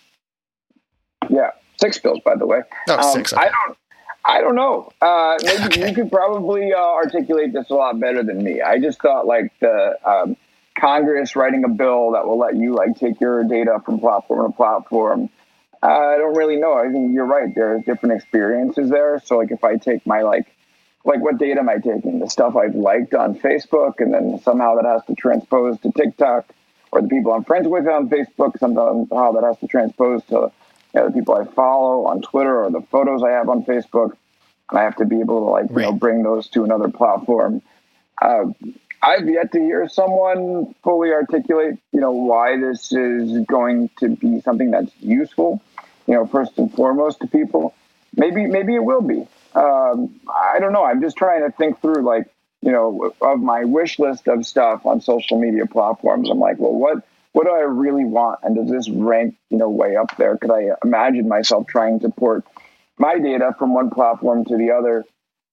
Yeah, six bills, by the way. Oh, um, six. Okay. I don't, I don't know. Uh, maybe Okay. you could probably uh, articulate this a lot better than me. I just thought like the um, Congress writing a bill that will let you like take your data from platform to platform. Uh, I don't really know. I think you're right. There's different experiences there. So like if I take my like, like what data am I taking? The stuff I've liked on Facebook, and then somehow that has to transpose to TikTok, or the people I'm friends with on Facebook, somehow that has to transpose to, you know, the people I follow on Twitter, or the photos I have on Facebook, and I have to be able to like, you Right. know, bring those to another platform. Uh, I've yet to hear someone fully articulate, you know, why this is going to be something that's useful, you know, first and foremost to people. Maybe, maybe it will be. Um, I don't know. I'm just trying to think through, like, you know, of my wish list of stuff on social media platforms. I'm like, well, what, what do I really want? And does this rank, you know, way up there? Could I imagine myself trying to port my data from one platform to the other?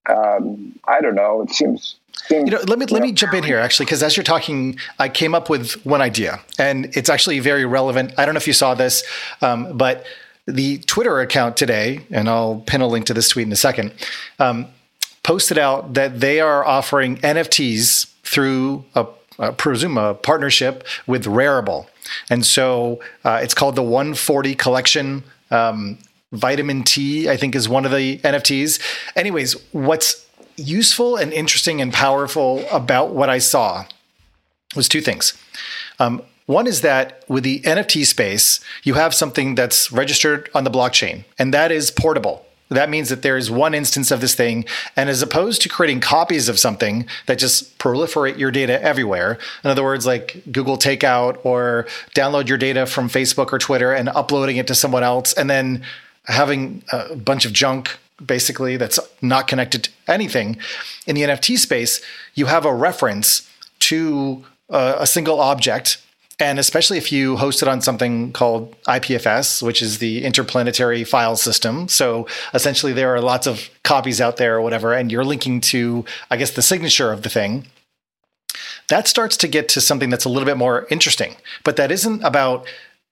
Um, I don't know. It seems, seems You know, let me you let know, me jump in here actually, because as you're talking, I came up with one idea, and it's actually very relevant. I don't know if you saw this, um, but the Twitter account today, and I'll pin a link to this tweet in a second, um, posted out that they are offering N F Ts through a, I presume a partnership with Rarible, and so uh, it's called the one forty Collection. Um, Vitamin T, I think, is one of the N F Ts. Anyways, what's useful and interesting and powerful about what I saw was two things. Um, one is that with the N F T space, you have something that's registered on the blockchain, and that is portable. That means that there is one instance of this thing, and as opposed to creating copies of something that just proliferate your data everywhere, in other words, like Google Takeout or download your data from Facebook or Twitter and uploading it to someone else, and then having a bunch of junk, basically, that's not connected to anything. In the N F T space, you have a reference to a, a single object. And especially if you host it on something called I P F S, which is the Interplanetary File System. So essentially there are lots of copies out there or whatever, and you're linking to, I guess, the signature of the thing. That starts to get to something that's a little bit more interesting. But that isn't about,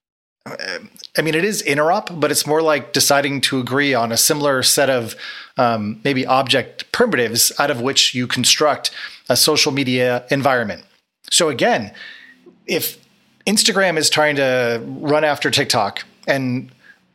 I mean, it is interop, but it's more like deciding to agree on a similar set of um, maybe object primitives out of which you construct a social media environment. So again, if Instagram is trying to run after TikTok and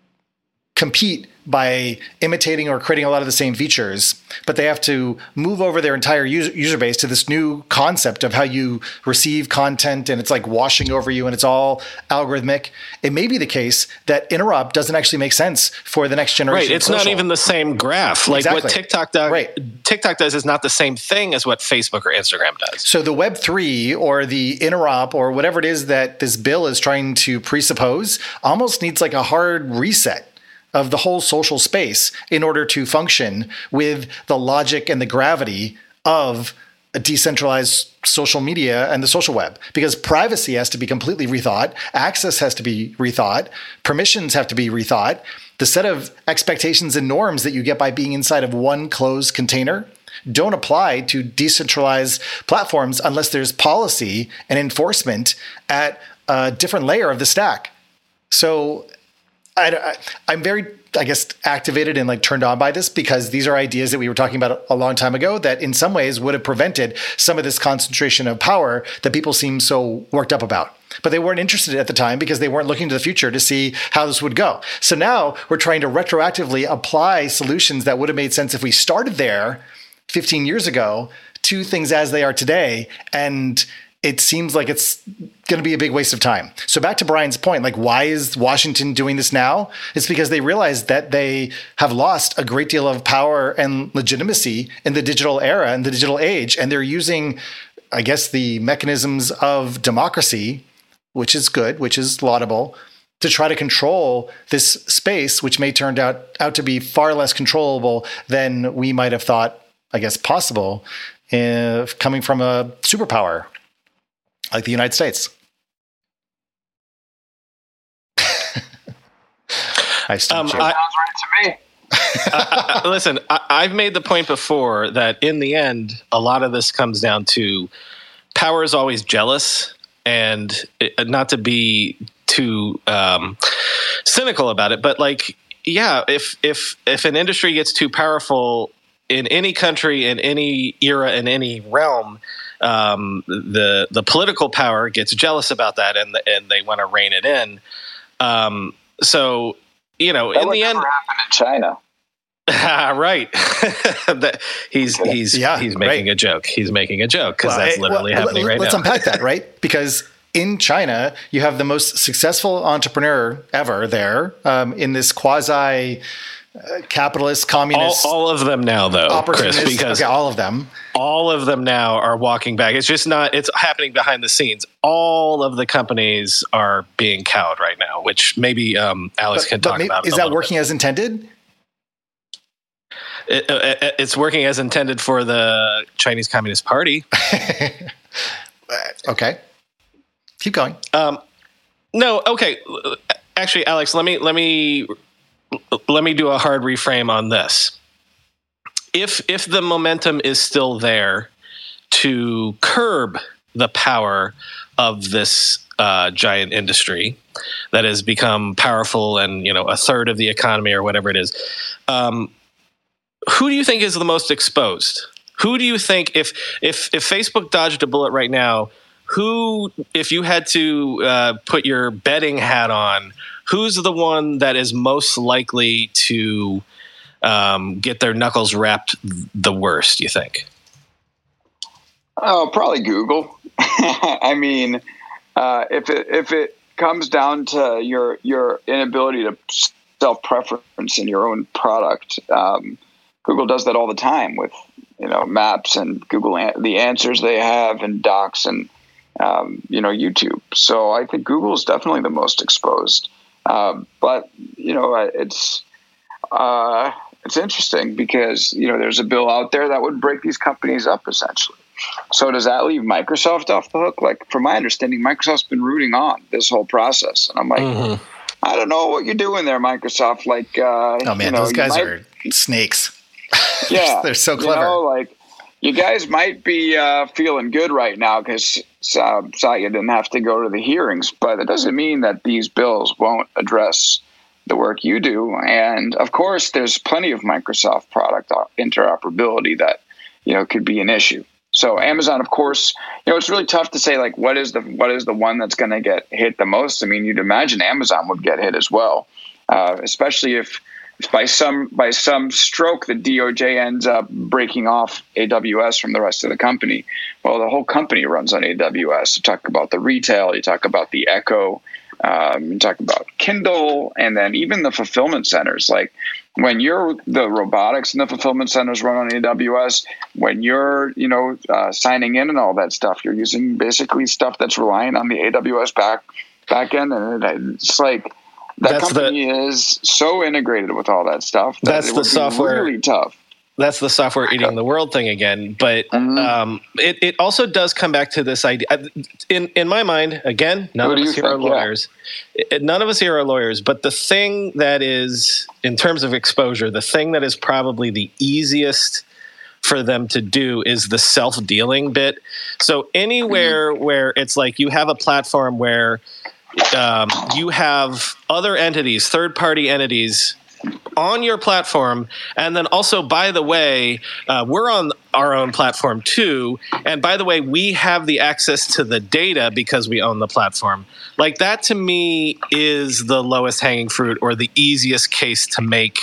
compete by imitating or creating a lot of the same features, but they have to move over their entire user, user base to this new concept of how you receive content, and it's like washing over you and it's all algorithmic. It may be the case that interop doesn't actually make sense for the next generation. Right. It's not even the same graph. Like exactly. What TikTok does, right. TikTok does is not the same thing as what Facebook or Instagram does. So the Web three or the interop or whatever it is that this bill is trying to presuppose almost needs like a hard reset of the whole social space in order to function with the logic and the gravity of a decentralized social media and the social web. Because privacy has to be completely rethought, access has to be rethought, permissions have to be rethought. The set of expectations and norms that you get by being inside of one closed container don't apply to decentralized platforms unless there's policy and enforcement at a different layer of the stack. So I, I, I'm very, I guess, activated and like turned on by this because these are ideas that we were talking about a long time ago that in some ways would have prevented some of this concentration of power that people seem so worked up about. But they weren't interested at the time because they weren't looking to the future to see how this would go. So now we're trying to retroactively apply solutions that would have made sense if we started there fifteen years ago to things as they are today. And it seems like it's going to be a big waste of time. So back to Brian's point, like why is Washington doing this now? It's because they realize that they have lost a great deal of power and legitimacy in the digital era and the digital age. And they're using, I guess, the mechanisms of democracy, which is good, which is laudable, to try to control this space, which may turn out, out to be far less controllable than we might have thought, I guess, possible uh, coming from a superpower like the United States. I um, I, sounds right to me. uh, uh, listen, I, I've made the point before that in the end, a lot of this comes down to power is always jealous, and it, not to be too um, cynical about it, but like, yeah, if if if an industry gets too powerful in any country, in any era, in any realm, Um, the the political power gets jealous about that, and the, and they want to rein it in. Um, so you know, that in would the never end, happen in China. right? that, he's he's yeah, he's making right. a joke. He's making a joke because well, that's literally well, happening right let's now. Let's unpack that, right? Because in China, you have the most successful entrepreneur ever there um, in this quasi. Uh, capitalist, communist, all, all of them now, though, Chris, because okay, all of them, all of them now are walking back. It's just not. It's happening behind the scenes. All of the companies are being cowed right now, which maybe um, Alex but, can but talk maybe, about. Is that working bit. as intended? It, it, it's working as intended for the Chinese Communist Party. Okay, keep going. Um, no, okay. Actually, Alex, let me let me. Let me do a hard reframe on this. If if the momentum is still there to curb the power of this uh, giant industry that has become powerful and, you know, a third of the economy or whatever it is, um, who do you think is the most exposed? Who do you think, if if if Facebook dodged a bullet right now, who, if you had to uh, put your betting hat on, who's the one that is most likely to um, get their knuckles wrapped the worst, you think? Oh, probably Google. I mean, uh, if it if it comes down to your your inability to self-preference in your own product, um, Google does that all the time with, you know, Maps and Google, the answers they have, and Docs and, um, you know, YouTube. So I think Google is definitely the most exposed. Um, but, you know, it's uh, it's interesting because, you know, there's a bill out there that would break these companies up, essentially. So does that leave Microsoft off the hook? Like, from my understanding, Microsoft's been rooting on this whole process. And I'm like, mm-hmm. I don't know what you're doing there, Microsoft. Like, uh, oh, man, you know, those guys might, are snakes. Yeah. They're so clever. You know, like, you guys might be uh, feeling good right now because uh, Satya didn't have to go to the hearings, but it doesn't mean that these bills won't address the work you do. And of course, there's plenty of Microsoft product interoperability that, you know, could be an issue. So Amazon, of course, you know, it's really tough to say, like, what is the what is the one that's going to get hit the most? I mean, you'd imagine Amazon would get hit as well, uh, especially if, if by some by some stroke the D O J ends up breaking off A W S from the rest of the company. Well, the whole company runs on A W S. You talk about the retail, you talk about the Echo, um, you talk about Kindle, and then even the fulfillment centers. Like, when you're the robotics and the fulfillment centers run on A W S, when you're, you know, uh, signing in and all that stuff, you're using basically stuff that's relying on the A W S back back end, and it's like that that's company the, is so integrated with all that stuff. That that's it the would software. Be really tough. That's the software eating the world thing again. But mm-hmm. um, it, it also does come back to this idea. In in my mind, again, none what of us here are lawyers. Yeah. None of us here are lawyers. But the thing that is, in terms of exposure, the thing that is probably the easiest for them to do is the self-dealing bit. So anywhere mm-hmm. where it's like you have a platform where um, you have other entities, third-party entities, on your platform, and then also, by the way, uh, we're on our own platform too, and by the way, we have the access to the data because we own the platform. Like, that to me is the lowest hanging fruit, or the easiest case to make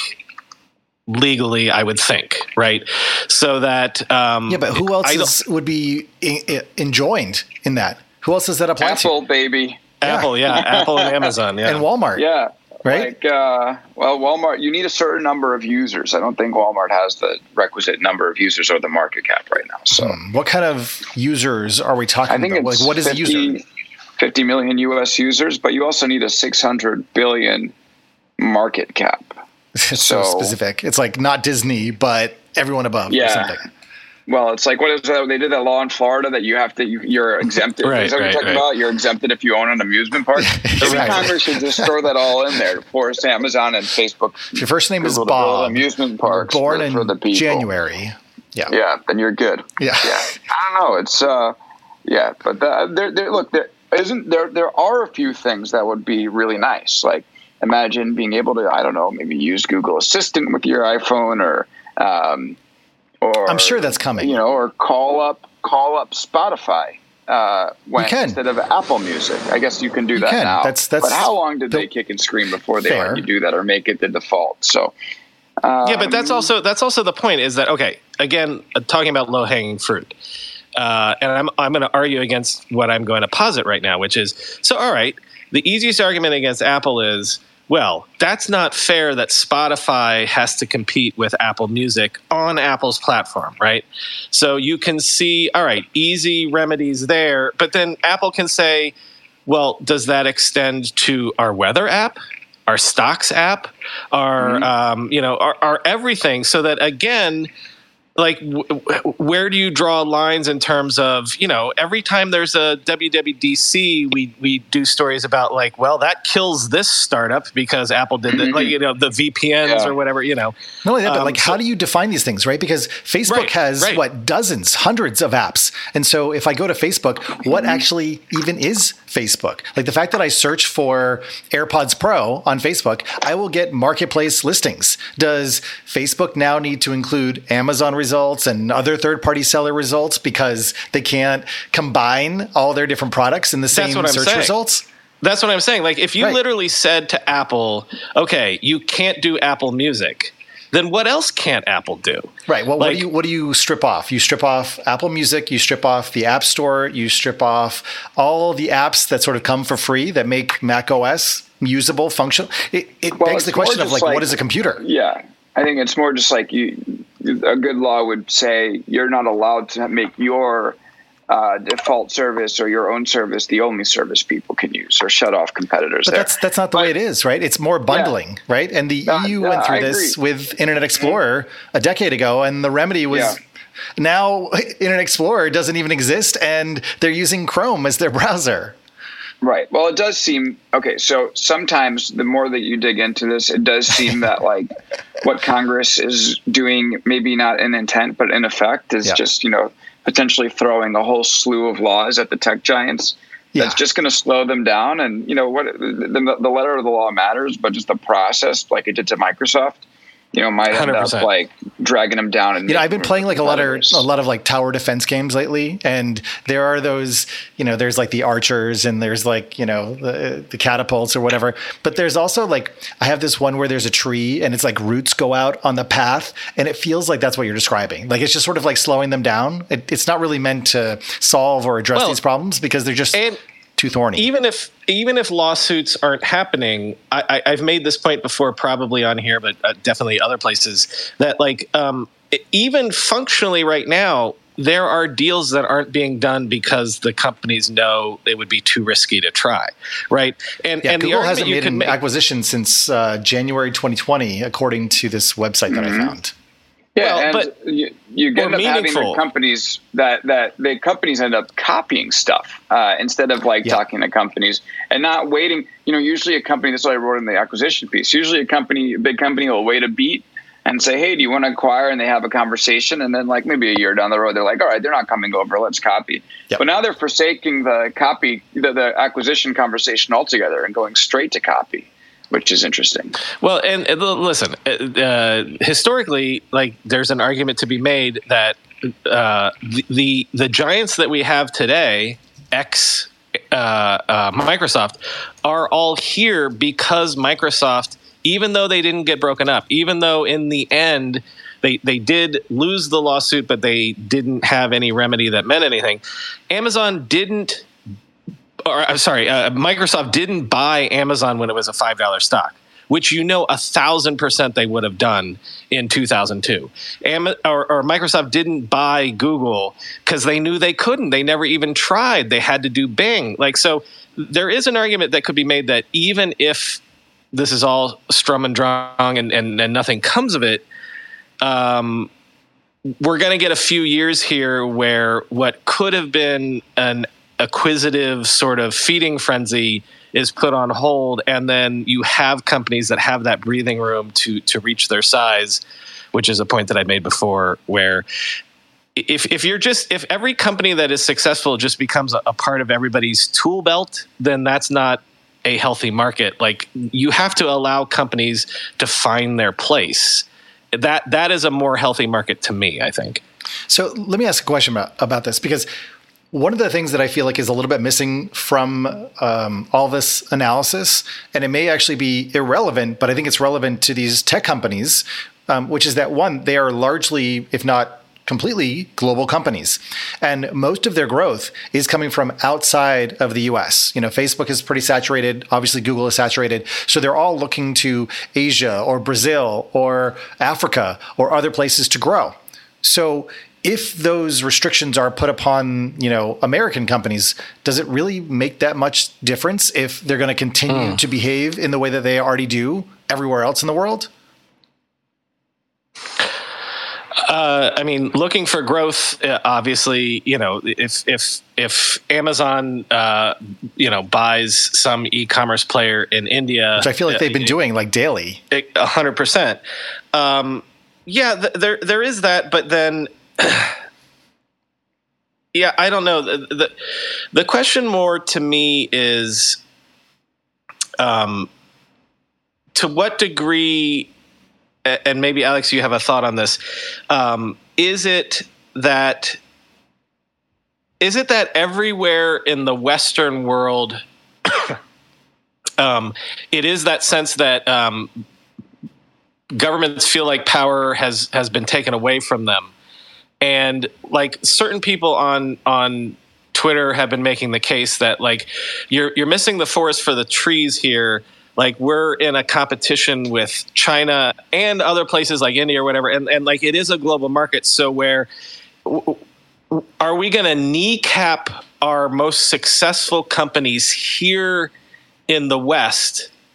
legally, I would think, right? So that um, yeah, but who else is, would be in, enjoined in that? Who else does that apply Apple, to? baby. Apple, yeah, yeah. Apple and Amazon, yeah, and Walmart, yeah. Right? Like, uh, well, Walmart, you need a certain number of users. I don't think Walmart has the requisite number of users or the market cap right now. So, hmm. what kind of users are we talking I think about? it's like, what is fifty, a user? fifty million U S users, but you also need a six hundred billion market cap. It's so, so specific. It's like not Disney, but everyone above yeah. or something. Well, it's like, what is that? They did that law in Florida that you have to, you, you're exempted. right, is that what right, you're talking right. about? You're exempted if you own an amusement park. Maybe right. Congress should just throw that all in there to force Amazon and Facebook. If your first name is Google Bob, amusement parks born for, in for the people. January. Yeah. Yeah, then you're good. Yeah. Yeah. I don't know. It's, uh, yeah, but the, there, there, look, there isn't, there, there are a few things that would be really nice. Like, imagine being able to, I don't know, maybe use Google Assistant with your iPhone, or, um, or I'm sure that's coming. You know, or call up call up Spotify uh, when, instead of Apple Music. I guess you can do you that can. now. That's, that's but how long did the, they kick and scream before they fair. let you do that or make it the default? So um, yeah, but that's also that's also the point. Is that okay? Again, uh, talking about low hanging fruit, uh, and I'm I'm going to argue against what I'm going to posit right now, which is so. All right, the easiest argument against Apple is, well, that's not fair that Spotify has to compete with Apple Music on Apple's platform, right? So you can see, all right, easy remedies there, but then Apple can say, well, does that extend to our weather app, our stocks app, our, mm-hmm. um, you know, our, our everything? So that, again, like, w- w- where do you draw lines in terms of, you know, every time there's a W W D C, we we do stories about, like, well, that kills this startup because Apple did that, like, you know, the V P Ns yeah. or whatever, you know. Not only that, but um, like, so, how do you define these things, right? Because Facebook right, has, right. what, dozens, hundreds of apps. And so if I go to Facebook, what actually even is Facebook? Like, the fact that I search for AirPods Pro on Facebook, I will get marketplace listings. Does Facebook now need to include Amazon results and other third-party seller results because they can't combine all their different products in the same search saying. results? That's what I'm saying. Like, if you right. literally said to Apple, okay, you can't do Apple Music, then what else can't Apple do? Right. Well, like, what do you what do you strip off? You strip off Apple Music, you strip off the App Store, you strip off all the apps that sort of come for free that make Mac O S usable, functional. It, it well, begs the question of, like, like, what is a computer? Yeah. I think it's more just like you, a good law would say you're not allowed to make your uh, default service or your own service the only service people can use, or shut off competitors but there. that's that's not the but, way it is, right? It's more bundling, yeah. right? And the uh, E U yeah, went through I this agree. with Internet Explorer a decade ago, and the remedy was yeah. Now Internet Explorer doesn't even exist, and they're using Chrome as their browser. Right. Well, it does seem okay. So sometimes the more that you dig into this, it does seem that like what Congress is doing, maybe not in intent, but in effect, is yeah. just, you know, potentially throwing a whole slew of laws at the tech giants. Yeah. That's just going to slow them down. And, you know, what the, the letter of the law matters, but just the process, like it did to Microsoft, you know, might end one hundred percent up like dragging them down. And you know, I've been playing like a lot of a lot of like tower defense games lately, and there are those, you know, there's like the archers and there's like, you know, the, the catapults or whatever. But there's also like I have this one where there's a tree and it's like roots go out on the path, and it feels like that's what you're describing. Like it's just sort of like slowing them down. It, it's not really meant to solve or address well, these problems because they're just too thorny. Even if even if lawsuits aren't happening, I, I, I've made this point before, probably on here, but uh, definitely other places, that like um, even functionally right now, there are deals that aren't being done because the companies know it would be too risky to try, right? And yeah, and Google the hasn't made an make, acquisition since uh, January twenty twenty, according to this website that mm-hmm. I found. Yeah, well, and but you, you end up having the companies that, that the companies end up copying stuff uh, instead of like yeah. talking to companies and not waiting. You know, usually a company, that's what I wrote in the acquisition piece. Usually a company, a big company will wait a beat and say, hey, do you want to acquire? And they have a conversation. And then like maybe a year down the road, they're like, all right, they're not coming over. Let's copy. Yep. But now they're forsaking the copy, the, the acquisition conversation altogether and going straight to copy, which is interesting. Well, and uh, listen, uh, historically, like there's an argument to be made that uh, the, the the giants that we have today, ex uh, uh, Microsoft, are all here because Microsoft, even though they didn't get broken up, even though in the end they they did lose the lawsuit, but they didn't have any remedy that meant anything. Amazon didn't. Or I'm sorry, uh, Microsoft didn't buy Amazon when it was a five dollar stock, which you know a thousand percent they would have done in two thousand two. Am- or, or Microsoft didn't buy Google because they knew they couldn't. They never even tried. They had to do Bing. Like so, there is an argument that could be made that even if this is all strum and drang and, and, and nothing comes of it, um, we're going to get a few years here where what could have been an acquisitive sort of feeding frenzy is put on hold, and then you have companies that have that breathing room to to reach their size, which is a point that I made before, where if if you're just if every company that is successful just becomes a, a part of everybody's tool belt, then that's not a healthy market. Like you have to allow companies to find their place. That that is a more healthy market to me, I think. So let me ask a question about, about this, because one of the things that I feel like is a little bit missing from um, all this analysis, and it may actually be irrelevant, but I think it's relevant to these tech companies, um, which is that one, they are largely, if not completely, global companies. And most of their growth is coming from outside of the U S. You know, Facebook is pretty saturated. Obviously, Google is saturated. So they're all looking to Asia or Brazil or Africa or other places to grow. So if those restrictions are put upon, you know, American companies, does it really make that much difference if they're going to continue mm. to behave in the way that they already do everywhere else in the world? Uh, I mean, looking for growth, uh, obviously, you know, if if if Amazon, uh, you know, buys some e-commerce player in India, which I feel like they've been uh, doing like daily, a hundred percent. Um, yeah, th- there there is that, but then. Yeah, I don't know. The, the the question more to me is, um, to what degree, and maybe Alex, you have a thought on this. Um, is it that is it that everywhere in the Western world, um, it is that sense that um, governments feel like power has has been taken away from them? And like certain people on on Twitter have been making the case that like you're you're missing the forest for the trees here. Like we're in a competition with China and other places like India or whatever, and and like it is a global market. So where are we going to kneecap our most successful companies here in the West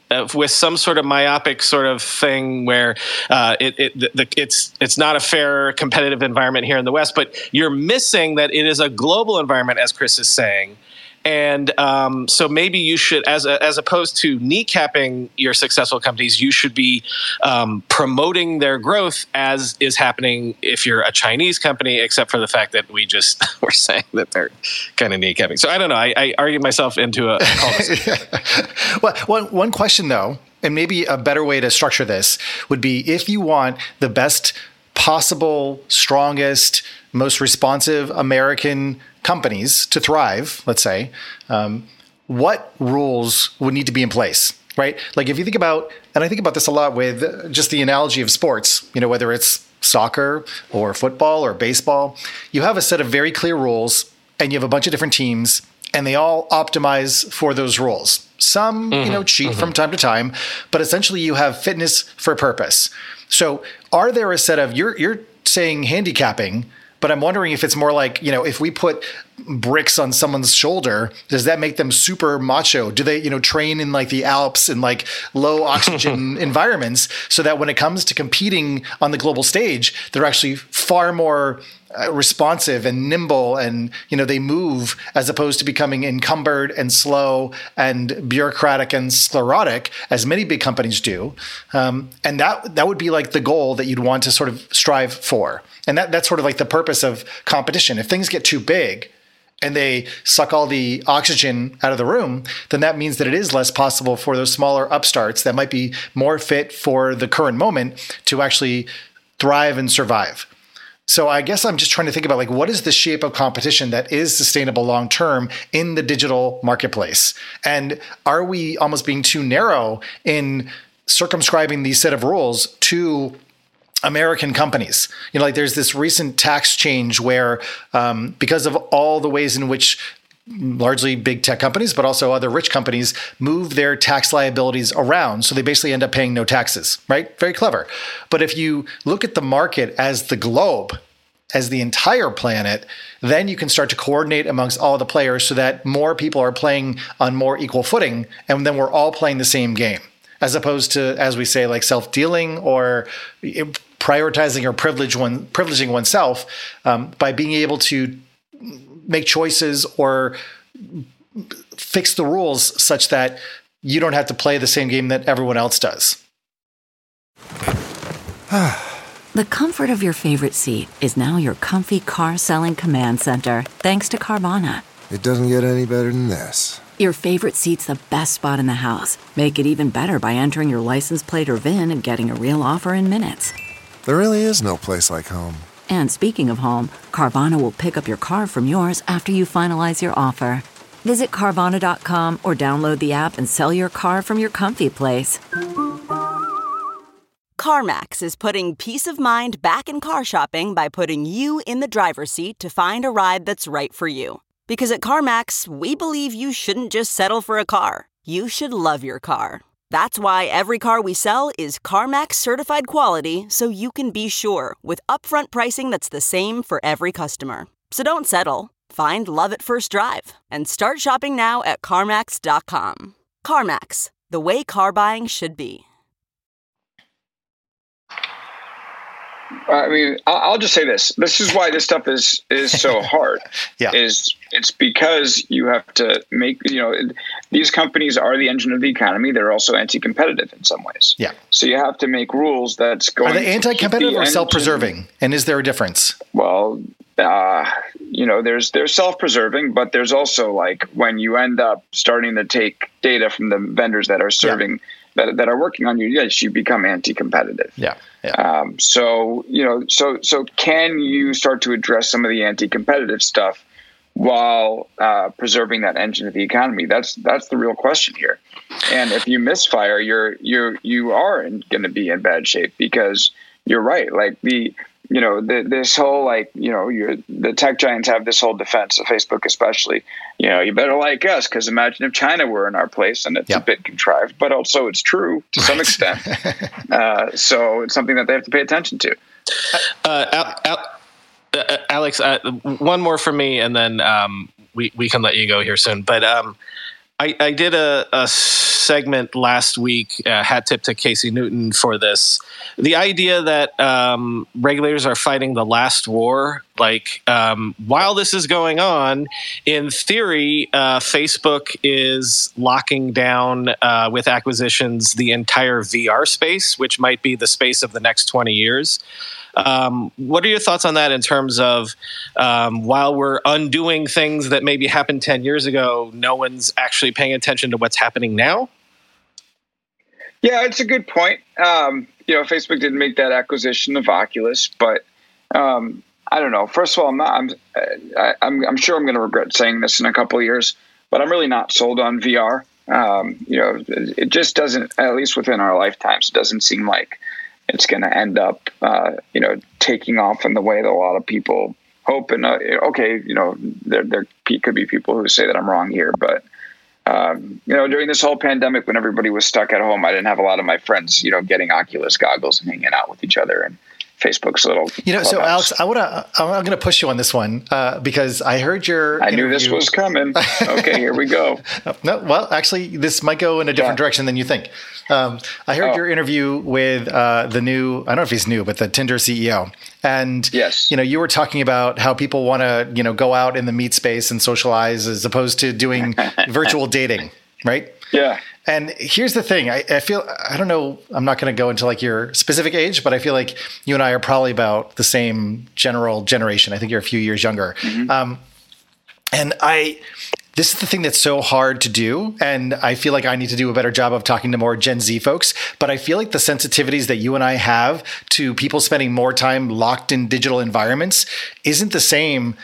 uh, with some sort of myopic sort of thing where uh, it, it the, it's it's not a fair competitive environment here in the West, but you're missing that it is a global environment, as Chris is saying. And um, so maybe you should, as a, as opposed to kneecapping your successful companies, you should be um, promoting their growth, as is happening if you're a Chinese company, except for the fact that we just were saying that they're kind of kneecapping. So I don't know. I, I argued myself into a cul-de-sac. Well, one, one question, though, and maybe a better way to structure this would be, if you want the best possible, strongest, most responsive American companies to thrive, let's say, um, what rules would need to be in place, right? Like if you think about, and I think about this a lot with just the analogy of sports, you know, whether it's soccer or football or baseball, you have a set of very clear rules and you have a bunch of different teams and they all optimize for those rules. Some, mm-hmm, you know, cheat mm-hmm. from time to time, but essentially you have fitness for purpose. So are there a set of, you're, you're saying handicapping, but I'm wondering if it's more like, you know, if we put bricks on someone's shoulder, does that make them super macho? Do they, you know, train in like the Alps in like low oxygen environments so that when it comes to competing on the global stage, they're actually far more uh, responsive and nimble and, you know, they move as opposed to becoming encumbered and slow and bureaucratic and sclerotic as many big companies do. Um, and that, that would be like the goal that you'd want to sort of strive for. And that, that's sort of like the purpose of competition. If things get too big and they suck all the oxygen out of the room, then that means that it is less possible for those smaller upstarts that might be more fit for the current moment to actually thrive and survive. So I guess I'm just trying to think about like, what is the shape of competition that is sustainable long-term in the digital marketplace? And are we almost being too narrow in circumscribing these set of rules to American companies? You know, like there's this recent tax change where um, because of all the ways in which largely big tech companies, but also other rich companies move their tax liabilities around. So they basically end up paying no taxes, right? Very clever. But if you look at the market as the globe, as the entire planet, then you can start to coordinate amongst all the players so that more people are playing on more equal footing. And then we're all playing the same game, as opposed to, as we say, like self-dealing or prioritizing or privilege one, privileging oneself um, by being able to make choices or fix the rules such that you don't have to play the same game that everyone else does. The comfort of your favorite seat is now your comfy car selling command center, thanks to Carvana. It doesn't get any better than this. Your favorite seat's the best spot in the house. Make it even better by entering your license plate or V I N and getting a real offer in minutes. There really is no place like home. And speaking of home, Carvana will pick up your car from yours after you finalize your offer. Visit Carvana dot com or download the app and sell your car from your comfy place. CarMax is putting peace of mind back in car shopping by putting you in the driver's seat to find a ride that's right for you. Because at CarMax, we believe you shouldn't just settle for a car. You should love your car. That's why every car we sell is CarMax certified quality, so you can be sure with upfront pricing that's the same for every customer. So don't settle. Find love at first drive and start shopping now at CarMax dot com. CarMax, the way car buying should be. I mean, I'll just say this. This is why this stuff is is so hard. yeah. Is it's because you have to make, you know, these companies are the engine of the economy. They're also anti-competitive in some ways. Yeah. So you have to make rules that's going to Are they anti-competitive the or engine, self-preserving? And is there a difference? Well, uh, you know, there's there's self-preserving, but there's also like when you end up starting to take data from the vendors that are serving yeah. that that are working on you, yes, you become anti-competitive. Yeah. Yeah. Um, so, you know, so, so can you start to address some of the anti-competitive stuff while uh, preserving that engine of the economy? That's, that's the real question here. And if you misfire, you're, you're, you are going to be in bad shape, because you're right. Like the, you know, the, this whole, like, you know, you're, the tech giants have this whole defense of Facebook, especially, you know, you better like us, because imagine if China were in our place, and it's yep. a bit contrived, but also it's true to some extent. uh, so it's something that they have to pay attention to. Uh, Al, Al, uh, Alex, uh, one more from me, and then um, we, we can let you go here soon. But um, I, I did a, a segment last week, uh, hat tip to Casey Newton for this. The idea that um, regulators are fighting the last war, like um, while this is going on, in theory, uh, Facebook is locking down uh, with acquisitions the entire V R space, which might be the space of the next twenty years. Um, what are your thoughts on that in terms of um, while we're undoing things that maybe happened ten years ago, no one's actually paying attention to what's happening now? Yeah, it's a good point. Um, you know, Facebook didn't make that acquisition of Oculus, but um, I don't know. First of all, I'm not, I'm, I, I'm, I'm sure I'm going to regret saying this in a couple of years, but I'm really not sold on V R. Um, you know, it just doesn't, at least within our lifetimes, it doesn't seem like it's going to end up, uh, you know, taking off in the way that a lot of people hope. And uh, okay, you know, there there could be people who say that I'm wrong here, but um, you know, during this whole pandemic, when everybody was stuck at home, I didn't have a lot of my friends, you know, getting Oculus goggles and hanging out with each other and Facebook's little. You know, clubhouse. So Alex, I want to, I'm going to push you on this one uh, because I heard your. I interview. knew this was coming. Okay, here we go. No, well, actually, this might go in a different yeah. direction than you think. Um, I heard oh. your interview with uh, the new, I don't know if he's new, but the Tinder C E O. And, yes. you know, you were talking about how people want to, you know, go out in the meet space and socialize as opposed to doing virtual dating, right? Yeah. And here's the thing. I, I feel, I don't know, I'm not going to go into like your specific age, but I feel like you and I are probably about the same general generation. I think you're a few years younger. Mm-hmm. Um, and I, this is the thing that's so hard to do. And I feel like I need to do a better job of talking to more Gen Z folks. But I feel like the sensitivities that you and I have to people spending more time locked in digital environments isn't the same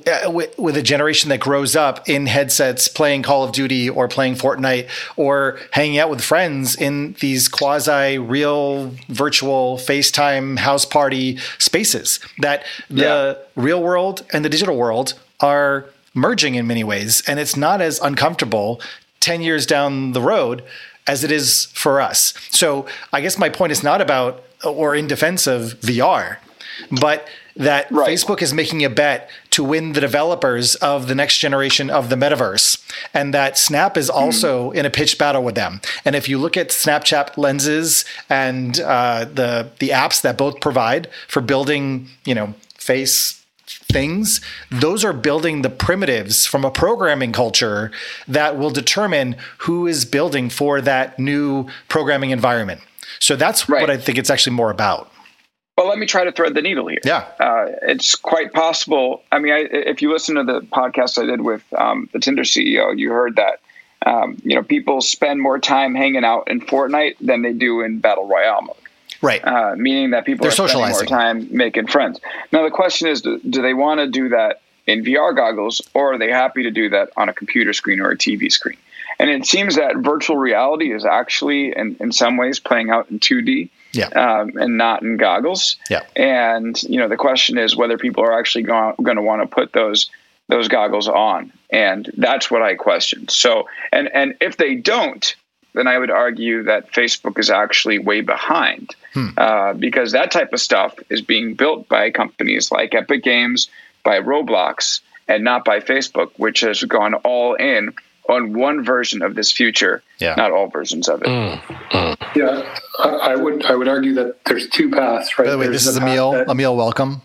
with a generation that grows up in headsets playing Call of Duty or playing Fortnite or hanging out with friends in these quasi real virtual FaceTime house party spaces, that the yeah. real world and the digital world are merging in many ways. And it's not as uncomfortable ten years down the road as it is for us. So I guess my point is not about or in defense of V R, but that right. Facebook is making a bet to win the developers of the next generation of the metaverse, and that Snap is also mm. in a pitched battle with them. And if you look at Snapchat lenses and uh, the the apps that both provide for building, you know, face things, those are building the primitives from a programming culture that will determine who is building for that new programming environment. So that's right. what I think it's actually more about. Well, let me try to thread the needle here. Yeah. Uh, it's quite possible. I mean, I, if you listen to the podcast I did with um, the Tinder C E O, you heard that, um, you know, people spend more time hanging out in Fortnite than they do in Battle Royale mode. Right. Uh, meaning that people They're are spending more time making friends. Now, the question is, do, do they want to do that in V R goggles, or are they happy to do that on a computer screen or a T V screen? And it seems that virtual reality is actually, in, in some ways, playing out in two D. Yeah. Um, and not in goggles. Yeah. And, you know, the question is whether people are actually going to want to put those those goggles on. And that's what I question. So, and, and if they don't, then I would argue that Facebook is actually way behind hmm. uh, because that type of stuff is being built by companies like Epic Games, by Roblox, and not by Facebook, which has gone all in on one version of this future, yeah. not all versions of it. Mm, mm. Yeah, I, I would I would argue that there's two paths, right? By the way, there's this is the Emil. that, Emil, welcome.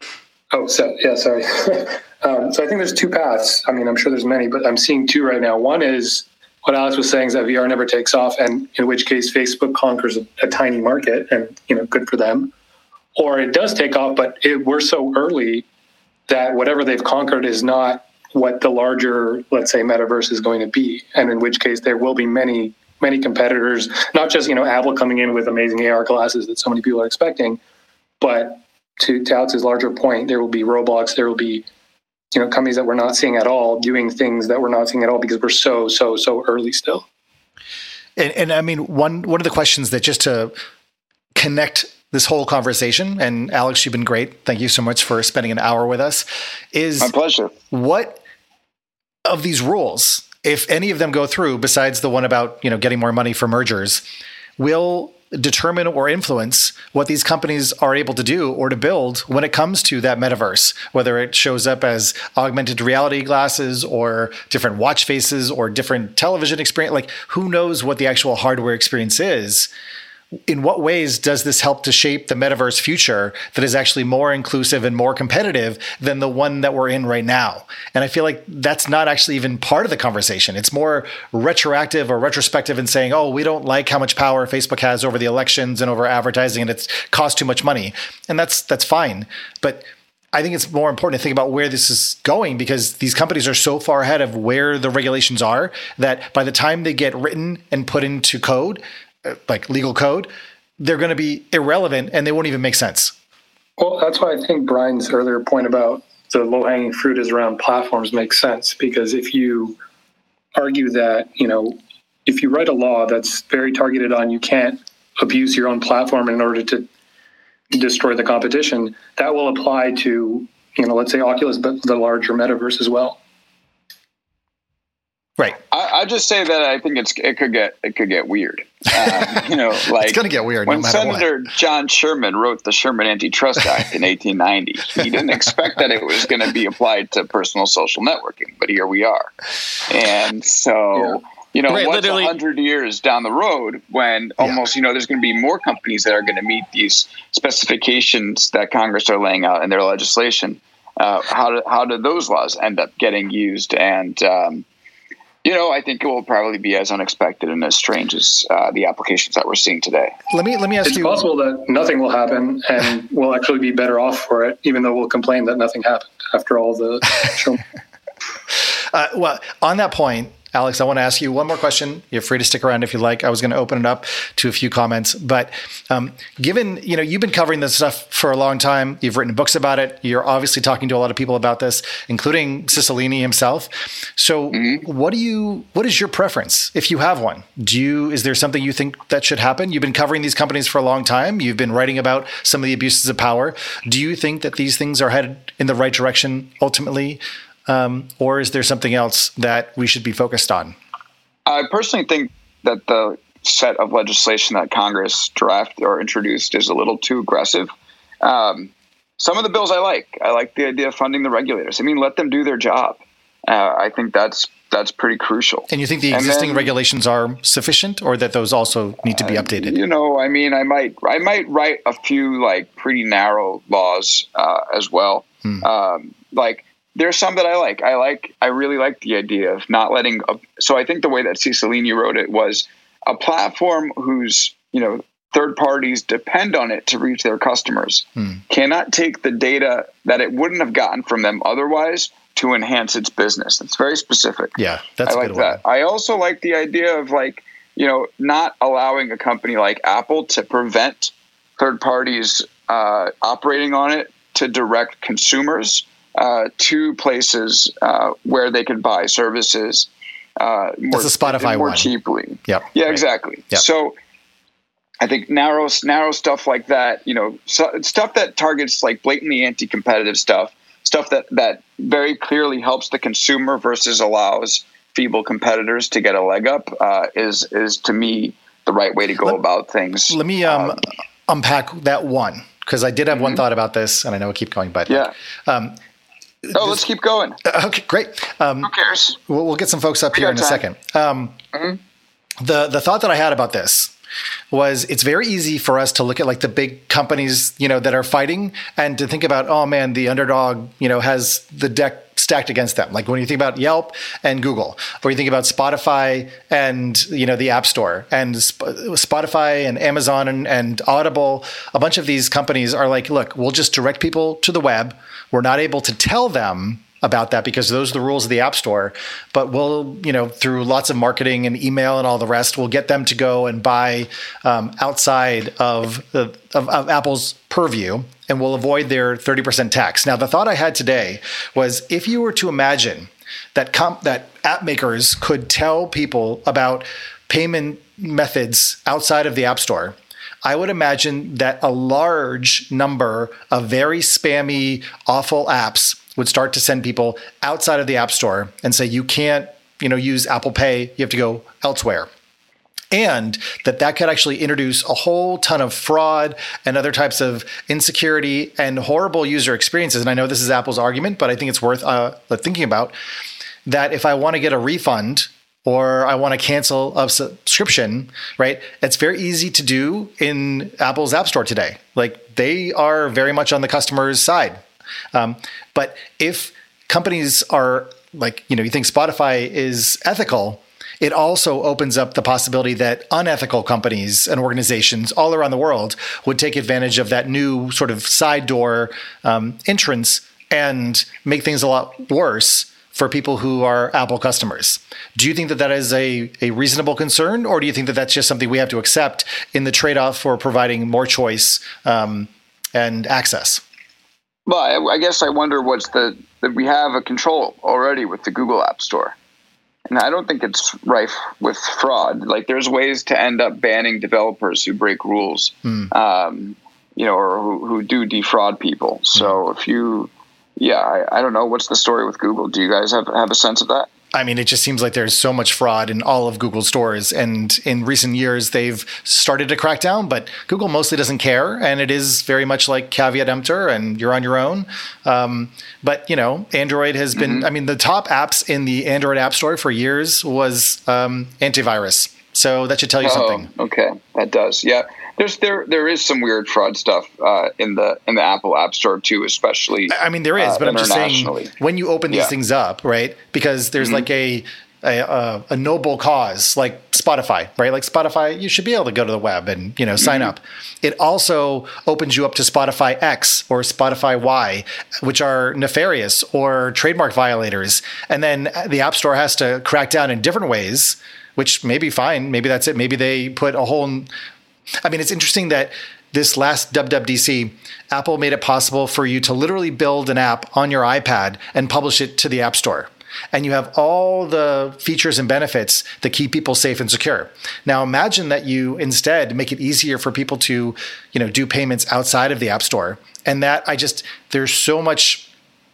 Oh, so yeah, sorry. um, so I think there's two paths. I mean, I'm sure there's many, but I'm seeing two right now. One is what Alex was saying is that V R never takes off, and in which case Facebook conquers a, a tiny market, and you know, good for them. Or it does take off, but it, we're so early that whatever they've conquered is not what the larger, let's say, metaverse is going to be, and in which case there will be many, many competitors, not just, you know, Apple coming in with amazing A R glasses that so many people are expecting, but to, to Alex's larger point, there will be Roblox, there will be, you know, companies that we're not seeing at all doing things that we're not seeing at all because we're so, so, so early still. And, and I mean, one one of the questions that just to connect this whole conversation, and Alex, you've been great. Thank you so much for spending an hour with us. Is my pleasure. What of these rules, if any of them go through, besides the one about, you know, getting more money for mergers, will determine or influence what these companies are able to do or to build when it comes to that metaverse, whether it shows up as augmented reality glasses or different watch faces or different television experience. Like, who knows what the actual hardware experience is? In what ways does this help to shape the metaverse future that is actually more inclusive and more competitive than the one that we're in right now? And I feel like that's not actually even part of the conversation. It's more retroactive or retrospective in saying, oh, we don't like how much power Facebook has over the elections and over advertising, and it's cost too much money. And that's that's fine. But I think it's more important to think about where this is going, because these companies are so far ahead of where the regulations are that by the time they get written and put into code, like legal code, they're going to be irrelevant and they won't even make sense. Well, that's why I think Brian's earlier point about the low-hanging fruit is around platforms makes sense, because if you argue that, you know, if you write a law that's very targeted on you can't abuse your own platform in order to destroy the competition, that will apply to, you know, let's say Oculus, but the larger metaverse as well. Right. I, I just say that I think it's it could get it could get weird. Uh, you know, like it's going to get weird. When no matter Senator what. John Sherman wrote the Sherman Antitrust Act in eighteen ninety, he didn't expect that it was going to be applied to personal social networking, but here we are. And so, yeah. you know, right, what's a hundred years down the road when almost, yeah. you know, there's going to be more companies that are going to meet these specifications that Congress are laying out in their legislation. Uh, how do how do those laws end up getting used? And um, You know, I think it will probably be as unexpected and as strange as uh, the applications that we're seeing today. Let me let me ask it's you. It's possible that nothing will happen, and we'll actually be better off for it, even though we'll complain that nothing happened after all the show. uh, well, on that point, Alex, I want to ask you one more question. You're free to stick around if you like. I was going to open it up to a few comments, but um, given, you know, you've been covering this stuff for a long time, you've written books about it. You're obviously talking to a lot of people about this, including Cicilline himself. So mm-hmm. what do you, what is your preference if you have one? Do you, is there something you think that should happen? You've been covering these companies for a long time. You've been writing about some of the abuses of power. Do you think that these things are headed in the right direction ultimately? Um, or is there something else that we should be focused on? I personally think that the set of legislation that Congress drafted or introduced is a little too aggressive. Um, some of the bills I like. I like the idea of funding the regulators. I mean, let them do their job. Uh, I think that's that's pretty crucial. And you think the existing then, regulations are sufficient, or that those also need to be updated? Uh, you know, I mean, I might I might write a few like pretty narrow laws uh, as well. Hmm. Um, like. There's some that I like. I like. I really like the idea of not letting. A, so I think the way that Cicilline wrote it was a platform whose, you know, third parties depend on it to reach their customers hmm. cannot take the data that it wouldn't have gotten from them otherwise to enhance its business. It's very specific. Yeah, that's I a like good that. one. I also like the idea of like, you know, not allowing a company like Apple to prevent third parties uh, operating on it to direct consumers Uh, to places uh, where they could buy services uh, more, That's a Spotify more one. cheaply. Yep. Yeah, right. exactly. Yep. So I think narrow, narrow stuff like that, you know, so, stuff that targets like blatantly anti-competitive stuff, stuff that, that very clearly helps the consumer versus allows feeble competitors to get a leg up uh, is, is to me the right way to go let, about things. Let me um, um, unpack that one, because I did have mm-hmm. one thought about this, and I know I keep going, but yeah. Um, Oh, let's keep going. Okay, great. Um, Who cares? We'll, we'll get some folks up we here in time. a second. Um, mm-hmm. The the thought that I had about this was it's very easy for us to look at like the big companies, you know, that are fighting and to think about, oh man, the underdog, you know, has the deck stacked against them. Like when you think about Yelp and Google, or you think about Spotify and, you know, the App Store and Sp- Spotify and Amazon and, and Audible, a bunch of these companies are like, look, we'll just direct people to the web. We're not able to tell them about that because those are the rules of the App Store, but we'll, you know, through lots of marketing and email and all the rest, we'll get them to go and buy um, outside of, the, of, of Apple's purview, and we'll avoid their thirty percent tax. Now, the thought I had today was if you were to imagine that comp- that app makers could tell people about payment methods outside of the App Store, I would imagine that a large number of very spammy, awful apps would start to send people outside of the App Store and say, you can't, you know, use Apple Pay. You have to go elsewhere. And that that could actually introduce a whole ton of fraud and other types of insecurity and horrible user experiences. And I know this is Apple's argument, but I think it's worth uh, thinking about that if I want to get a refund or I want to cancel a subscription, right? It's very easy to do in Apple's App Store today. Like they are very much on the customer's side. Um, but if companies are like, you know, you think Spotify is ethical, it also opens up the possibility that unethical companies and organizations all around the world would take advantage of that new sort of side door um, entrance and make things a lot worse for people who are Apple customers. Do you think that that is a, a reasonable concern, or do you think that that's just something we have to accept in the trade-off for providing more choice um, and access? Well, I, I guess I wonder what's the, that we have a control already with the Google App Store. And I don't think it's rife with fraud. Like there's ways to end up banning developers who break rules, mm. um, you know, or who, who do defraud people. So mm. if you, yeah, I, I don't know. What's the story with Google? Do you guys have, have a sense of that? I mean, it just seems like there's so much fraud in all of Google's stores. And in recent years, they've started to crack down, but Google mostly doesn't care. And it is very much like caveat emptor and you're on your own. Um, but, you know, Android has been, mm-hmm. I mean, the top apps in the Android App Store for years was um, antivirus. So that should tell you oh, something. Okay, that does. Yeah. There's there there is some weird fraud stuff uh, in the in the Apple App Store too, especially. I mean, there is, uh, but I'm just saying when you open these yeah. things up, right? Because there's mm-hmm. like a, a a noble cause, like Spotify, right? Like Spotify, you should be able to go to the web and you know sign mm-hmm. up. It also opens you up to Spotify X or Spotify Y, which are nefarious or trademark violators, and then the App Store has to crack down in different ways, which may be fine. Maybe that's it. Maybe they put a whole. I mean, it's interesting that this last W W D C, Apple made it possible for you to literally build an app on your iPad and publish it to the App Store. And you have all the features and benefits that keep people safe and secure. Now, imagine that you instead make it easier for people to, you know, do payments outside of the App Store. And that I just, there's so much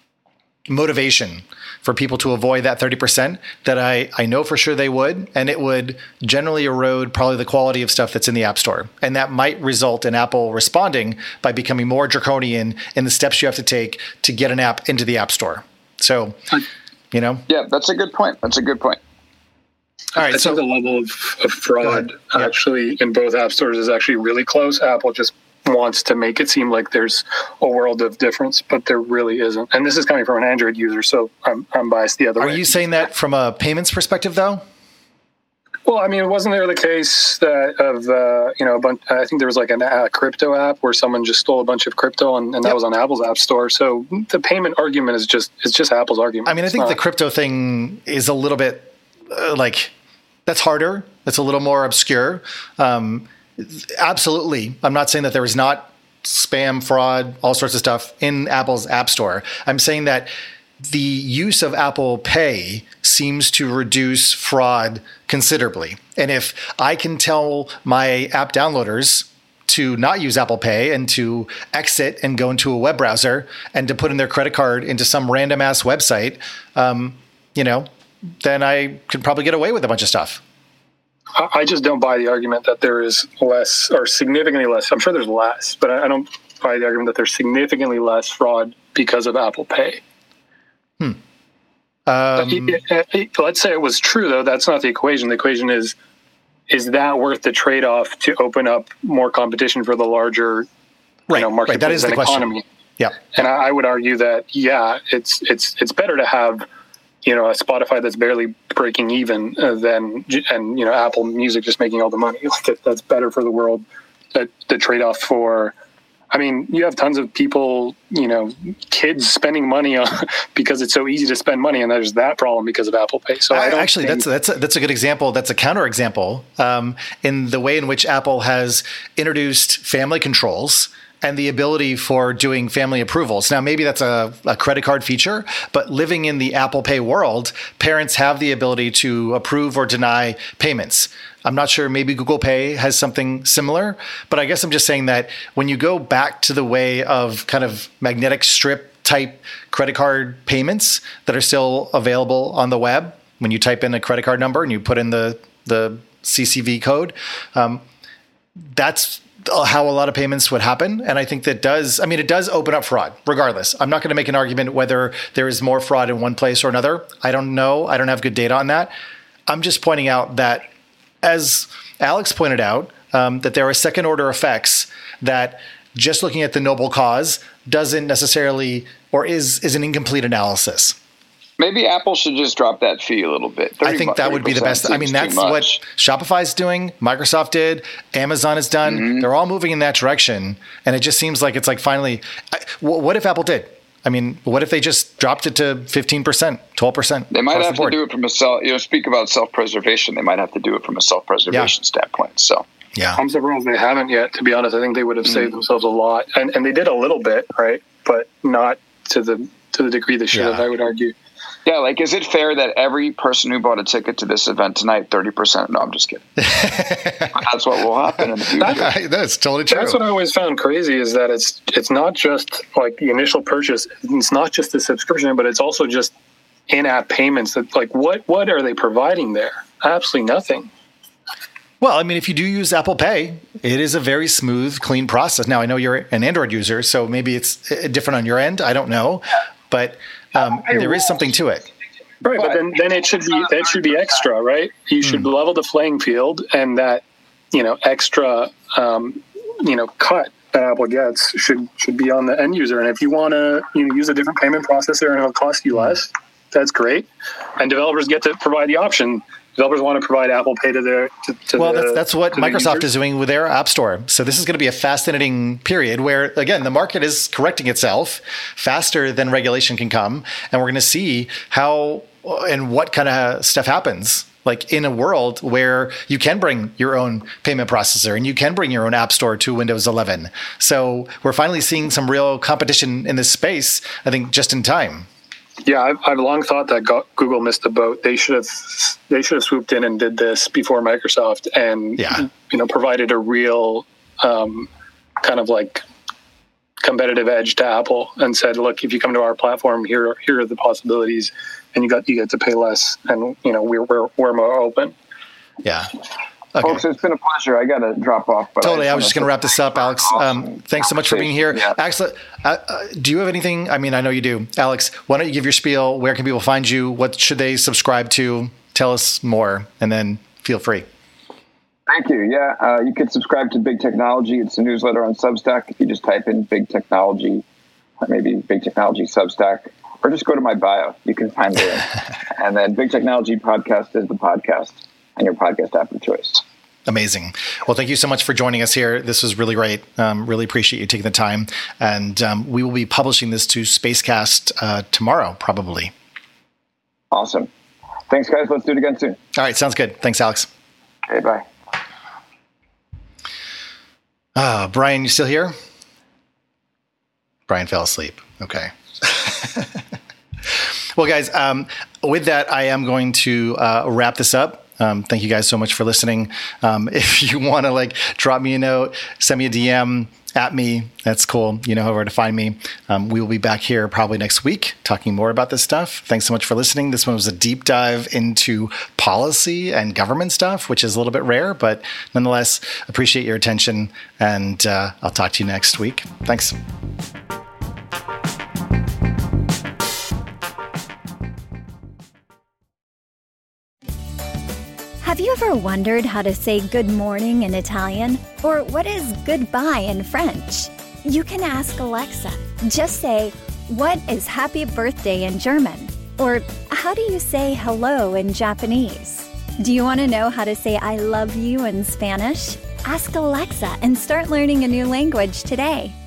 motivation for people to avoid that thirty percent that I, I know for sure they would. And it would generally erode probably the quality of stuff that's in the App Store. And that might result in Apple responding by becoming more draconian in the steps you have to take to get an app into the App Store. So, you know. Yeah, that's a good point. That's a good point. All right. I So think the level of, of fraud actually yeah. in both app stores is actually really close. Apple just wants to make it seem like there's a world of difference, but there really isn't. And this is coming from an Android user, so I'm I'm biased the other Are way. Are you saying that from a payments perspective, though? Well, I mean, wasn't there the case that of uh, you know a bunch? I think there was like a uh, crypto app where someone just stole a bunch of crypto, and, and that yep. was on Apple's App Store. So the payment argument is just it's just Apple's argument. I mean, I think the crypto thing is a little bit uh, like that's harder. It's a little more obscure. Um, Absolutely. I'm not saying that there is not spam, fraud, all sorts of stuff in Apple's App Store. I'm saying that the use of Apple Pay seems to reduce fraud considerably. And if I can tell my app downloaders to not use Apple Pay and to exit and go into a web browser and to put in their credit card into some random ass website, um, you know, then I could probably get away with a bunch of stuff. I just don't buy the argument that there is less or significantly less. I'm sure there's less, but I don't buy the argument that there's significantly less fraud because of Apple Pay. Hmm. Um, Let's say it was true, though. That's not the equation. The equation is, is that worth the trade-off to open up more competition for the larger right, you know, marketplace right. That is and the economy? Question. Yeah. And I, I would argue that, yeah, it's it's it's better to have you know, a Spotify that's barely breaking even uh, than, and, you know, Apple Music just making all the money. Like that's better for the world. That the trade-off for, I mean, you have tons of people, you know, kids spending money on because it's so easy to spend money, and there's that problem because of Apple Pay. So I don't actually, think- that's that's a, that's a good example. That's a counterexample um, in the way in which Apple has introduced family controls and the ability for doing family approvals. Now, maybe that's a, a credit card feature, but living in the Apple Pay world, parents have the ability to approve or deny payments. I'm not sure, maybe Google Pay has something similar, but I guess I'm just saying that when you go back to the way of kind of magnetic strip type credit card payments that are still available on the web, when you type in a credit card number and you put in the, the C C V code. Um, that's how a lot of payments would happen. And I think that does, I mean, it does open up fraud regardless. I'm not going to make an argument whether there is more fraud in one place or another. I don't know. I don't have good data on that. I'm just pointing out that, as Alex pointed out, um, that there are second order effects that just looking at the noble cause doesn't necessarily, or is, is an incomplete analysis. Maybe Apple should just drop that fee a little bit. I think that would be the best. I mean, that's what Shopify's doing, Microsoft did, Amazon has done. Mm-hmm. They're all moving in that direction. And it just seems like it's like finally, I, what if Apple did? I mean, what if they just dropped it to fifteen percent, twelve percent? They might have to do it from a self, you know, speak about self-preservation. They might have to do it from a self-preservation yeah. standpoint. So, yeah. I'm surprised they haven't yet, to be honest. I think they would have saved mm-hmm. themselves a lot. And and they did a little bit, right? But not to the to the degree they should yeah. have, I would argue. Yeah, like, is it fair that every person who bought a ticket to this event tonight, thirty percent? No, I'm just kidding. That's what will happen in the future. That, that's totally true. That's what I always found crazy, is that it's it's not just like the initial purchase. It's not just the subscription, but it's also just in-app payments. That like, what what are they providing there? Absolutely nothing. Well, I mean, if you do use Apple Pay, it is a very smooth, clean process. Now, I know you're an Android user, so maybe it's different on your end. I don't know. But um, there is something to it. Right, but then, then it should be that should be extra, right? You should mm. level the playing field, and that, you know, extra, um, you know, cut that Apple gets should should be on the end user. And if you want to, you know, use a different payment processor and it'll cost you less, that's great. And developers get to provide the option. Developers want to provide Apple Pay to their to, to well, the, that's that's what Microsoft is doing with their App Store. So this is going to be a fascinating period where, again, the market is correcting itself faster than regulation can come, and we're going to see how and what kind of stuff happens. Like in a world where you can bring your own payment processor and you can bring your own App Store to Windows eleven. So we're finally seeing some real competition in this space, I think, just in time. Yeah, I've, I've long thought that Google missed the boat. They should have they should have swooped in and did this before Microsoft, and yeah. you know, provided a real um, kind of like competitive edge to Apple, and said, "Look, if you come to our platform, here here are the possibilities, and you got you get to pay less, and you know we're we're we're more open." Yeah. Okay. Folks, it's been a pleasure. I got to drop off. But totally. I, I was just going to wrap this up, Alex. Awesome. Um, thanks so much for being here. Yeah. Actually, uh, uh, do you have anything? I mean, I know you do. Alex, why don't you give your spiel? Where can people find you? What should they subscribe to? Tell us more, and then feel free. Thank you. Yeah, uh, you can subscribe to Big Technology. It's a newsletter on Substack. If you just type in Big Technology, maybe Big Technology Substack, or just go to my bio. You can find it. And then Big Technology Podcast is the podcast and your podcast app of choice. Amazing. Well, thank you so much for joining us here. This was really great. Um, really appreciate you taking the time. And um, we will be publishing this to Spacecast uh, tomorrow, probably. Awesome. Thanks, guys. Let's do it again soon. All right. Sounds good. Thanks, Alex. Okay, bye. Uh, Brian, you still here? Brian fell asleep. Okay. Well, guys, um, with that, I am going to uh, wrap this up. Um, thank you guys so much for listening. Um, if you want to like drop me a note, send me a D M at me. That's cool. You know where to find me. Um, we will be back here probably next week talking more about this stuff. Thanks so much for listening. This one was a deep dive into policy and government stuff, which is a little bit rare, but nonetheless, appreciate your attention. And uh, I'll talk to you next week. Thanks. Have you ever wondered how to say good morning in Italian? Or what is goodbye in French? You can ask Alexa. Just say, what is happy birthday in German? Or how do you say hello in Japanese? Do you want to know how to say I love you in Spanish? Ask Alexa and start learning a new language today.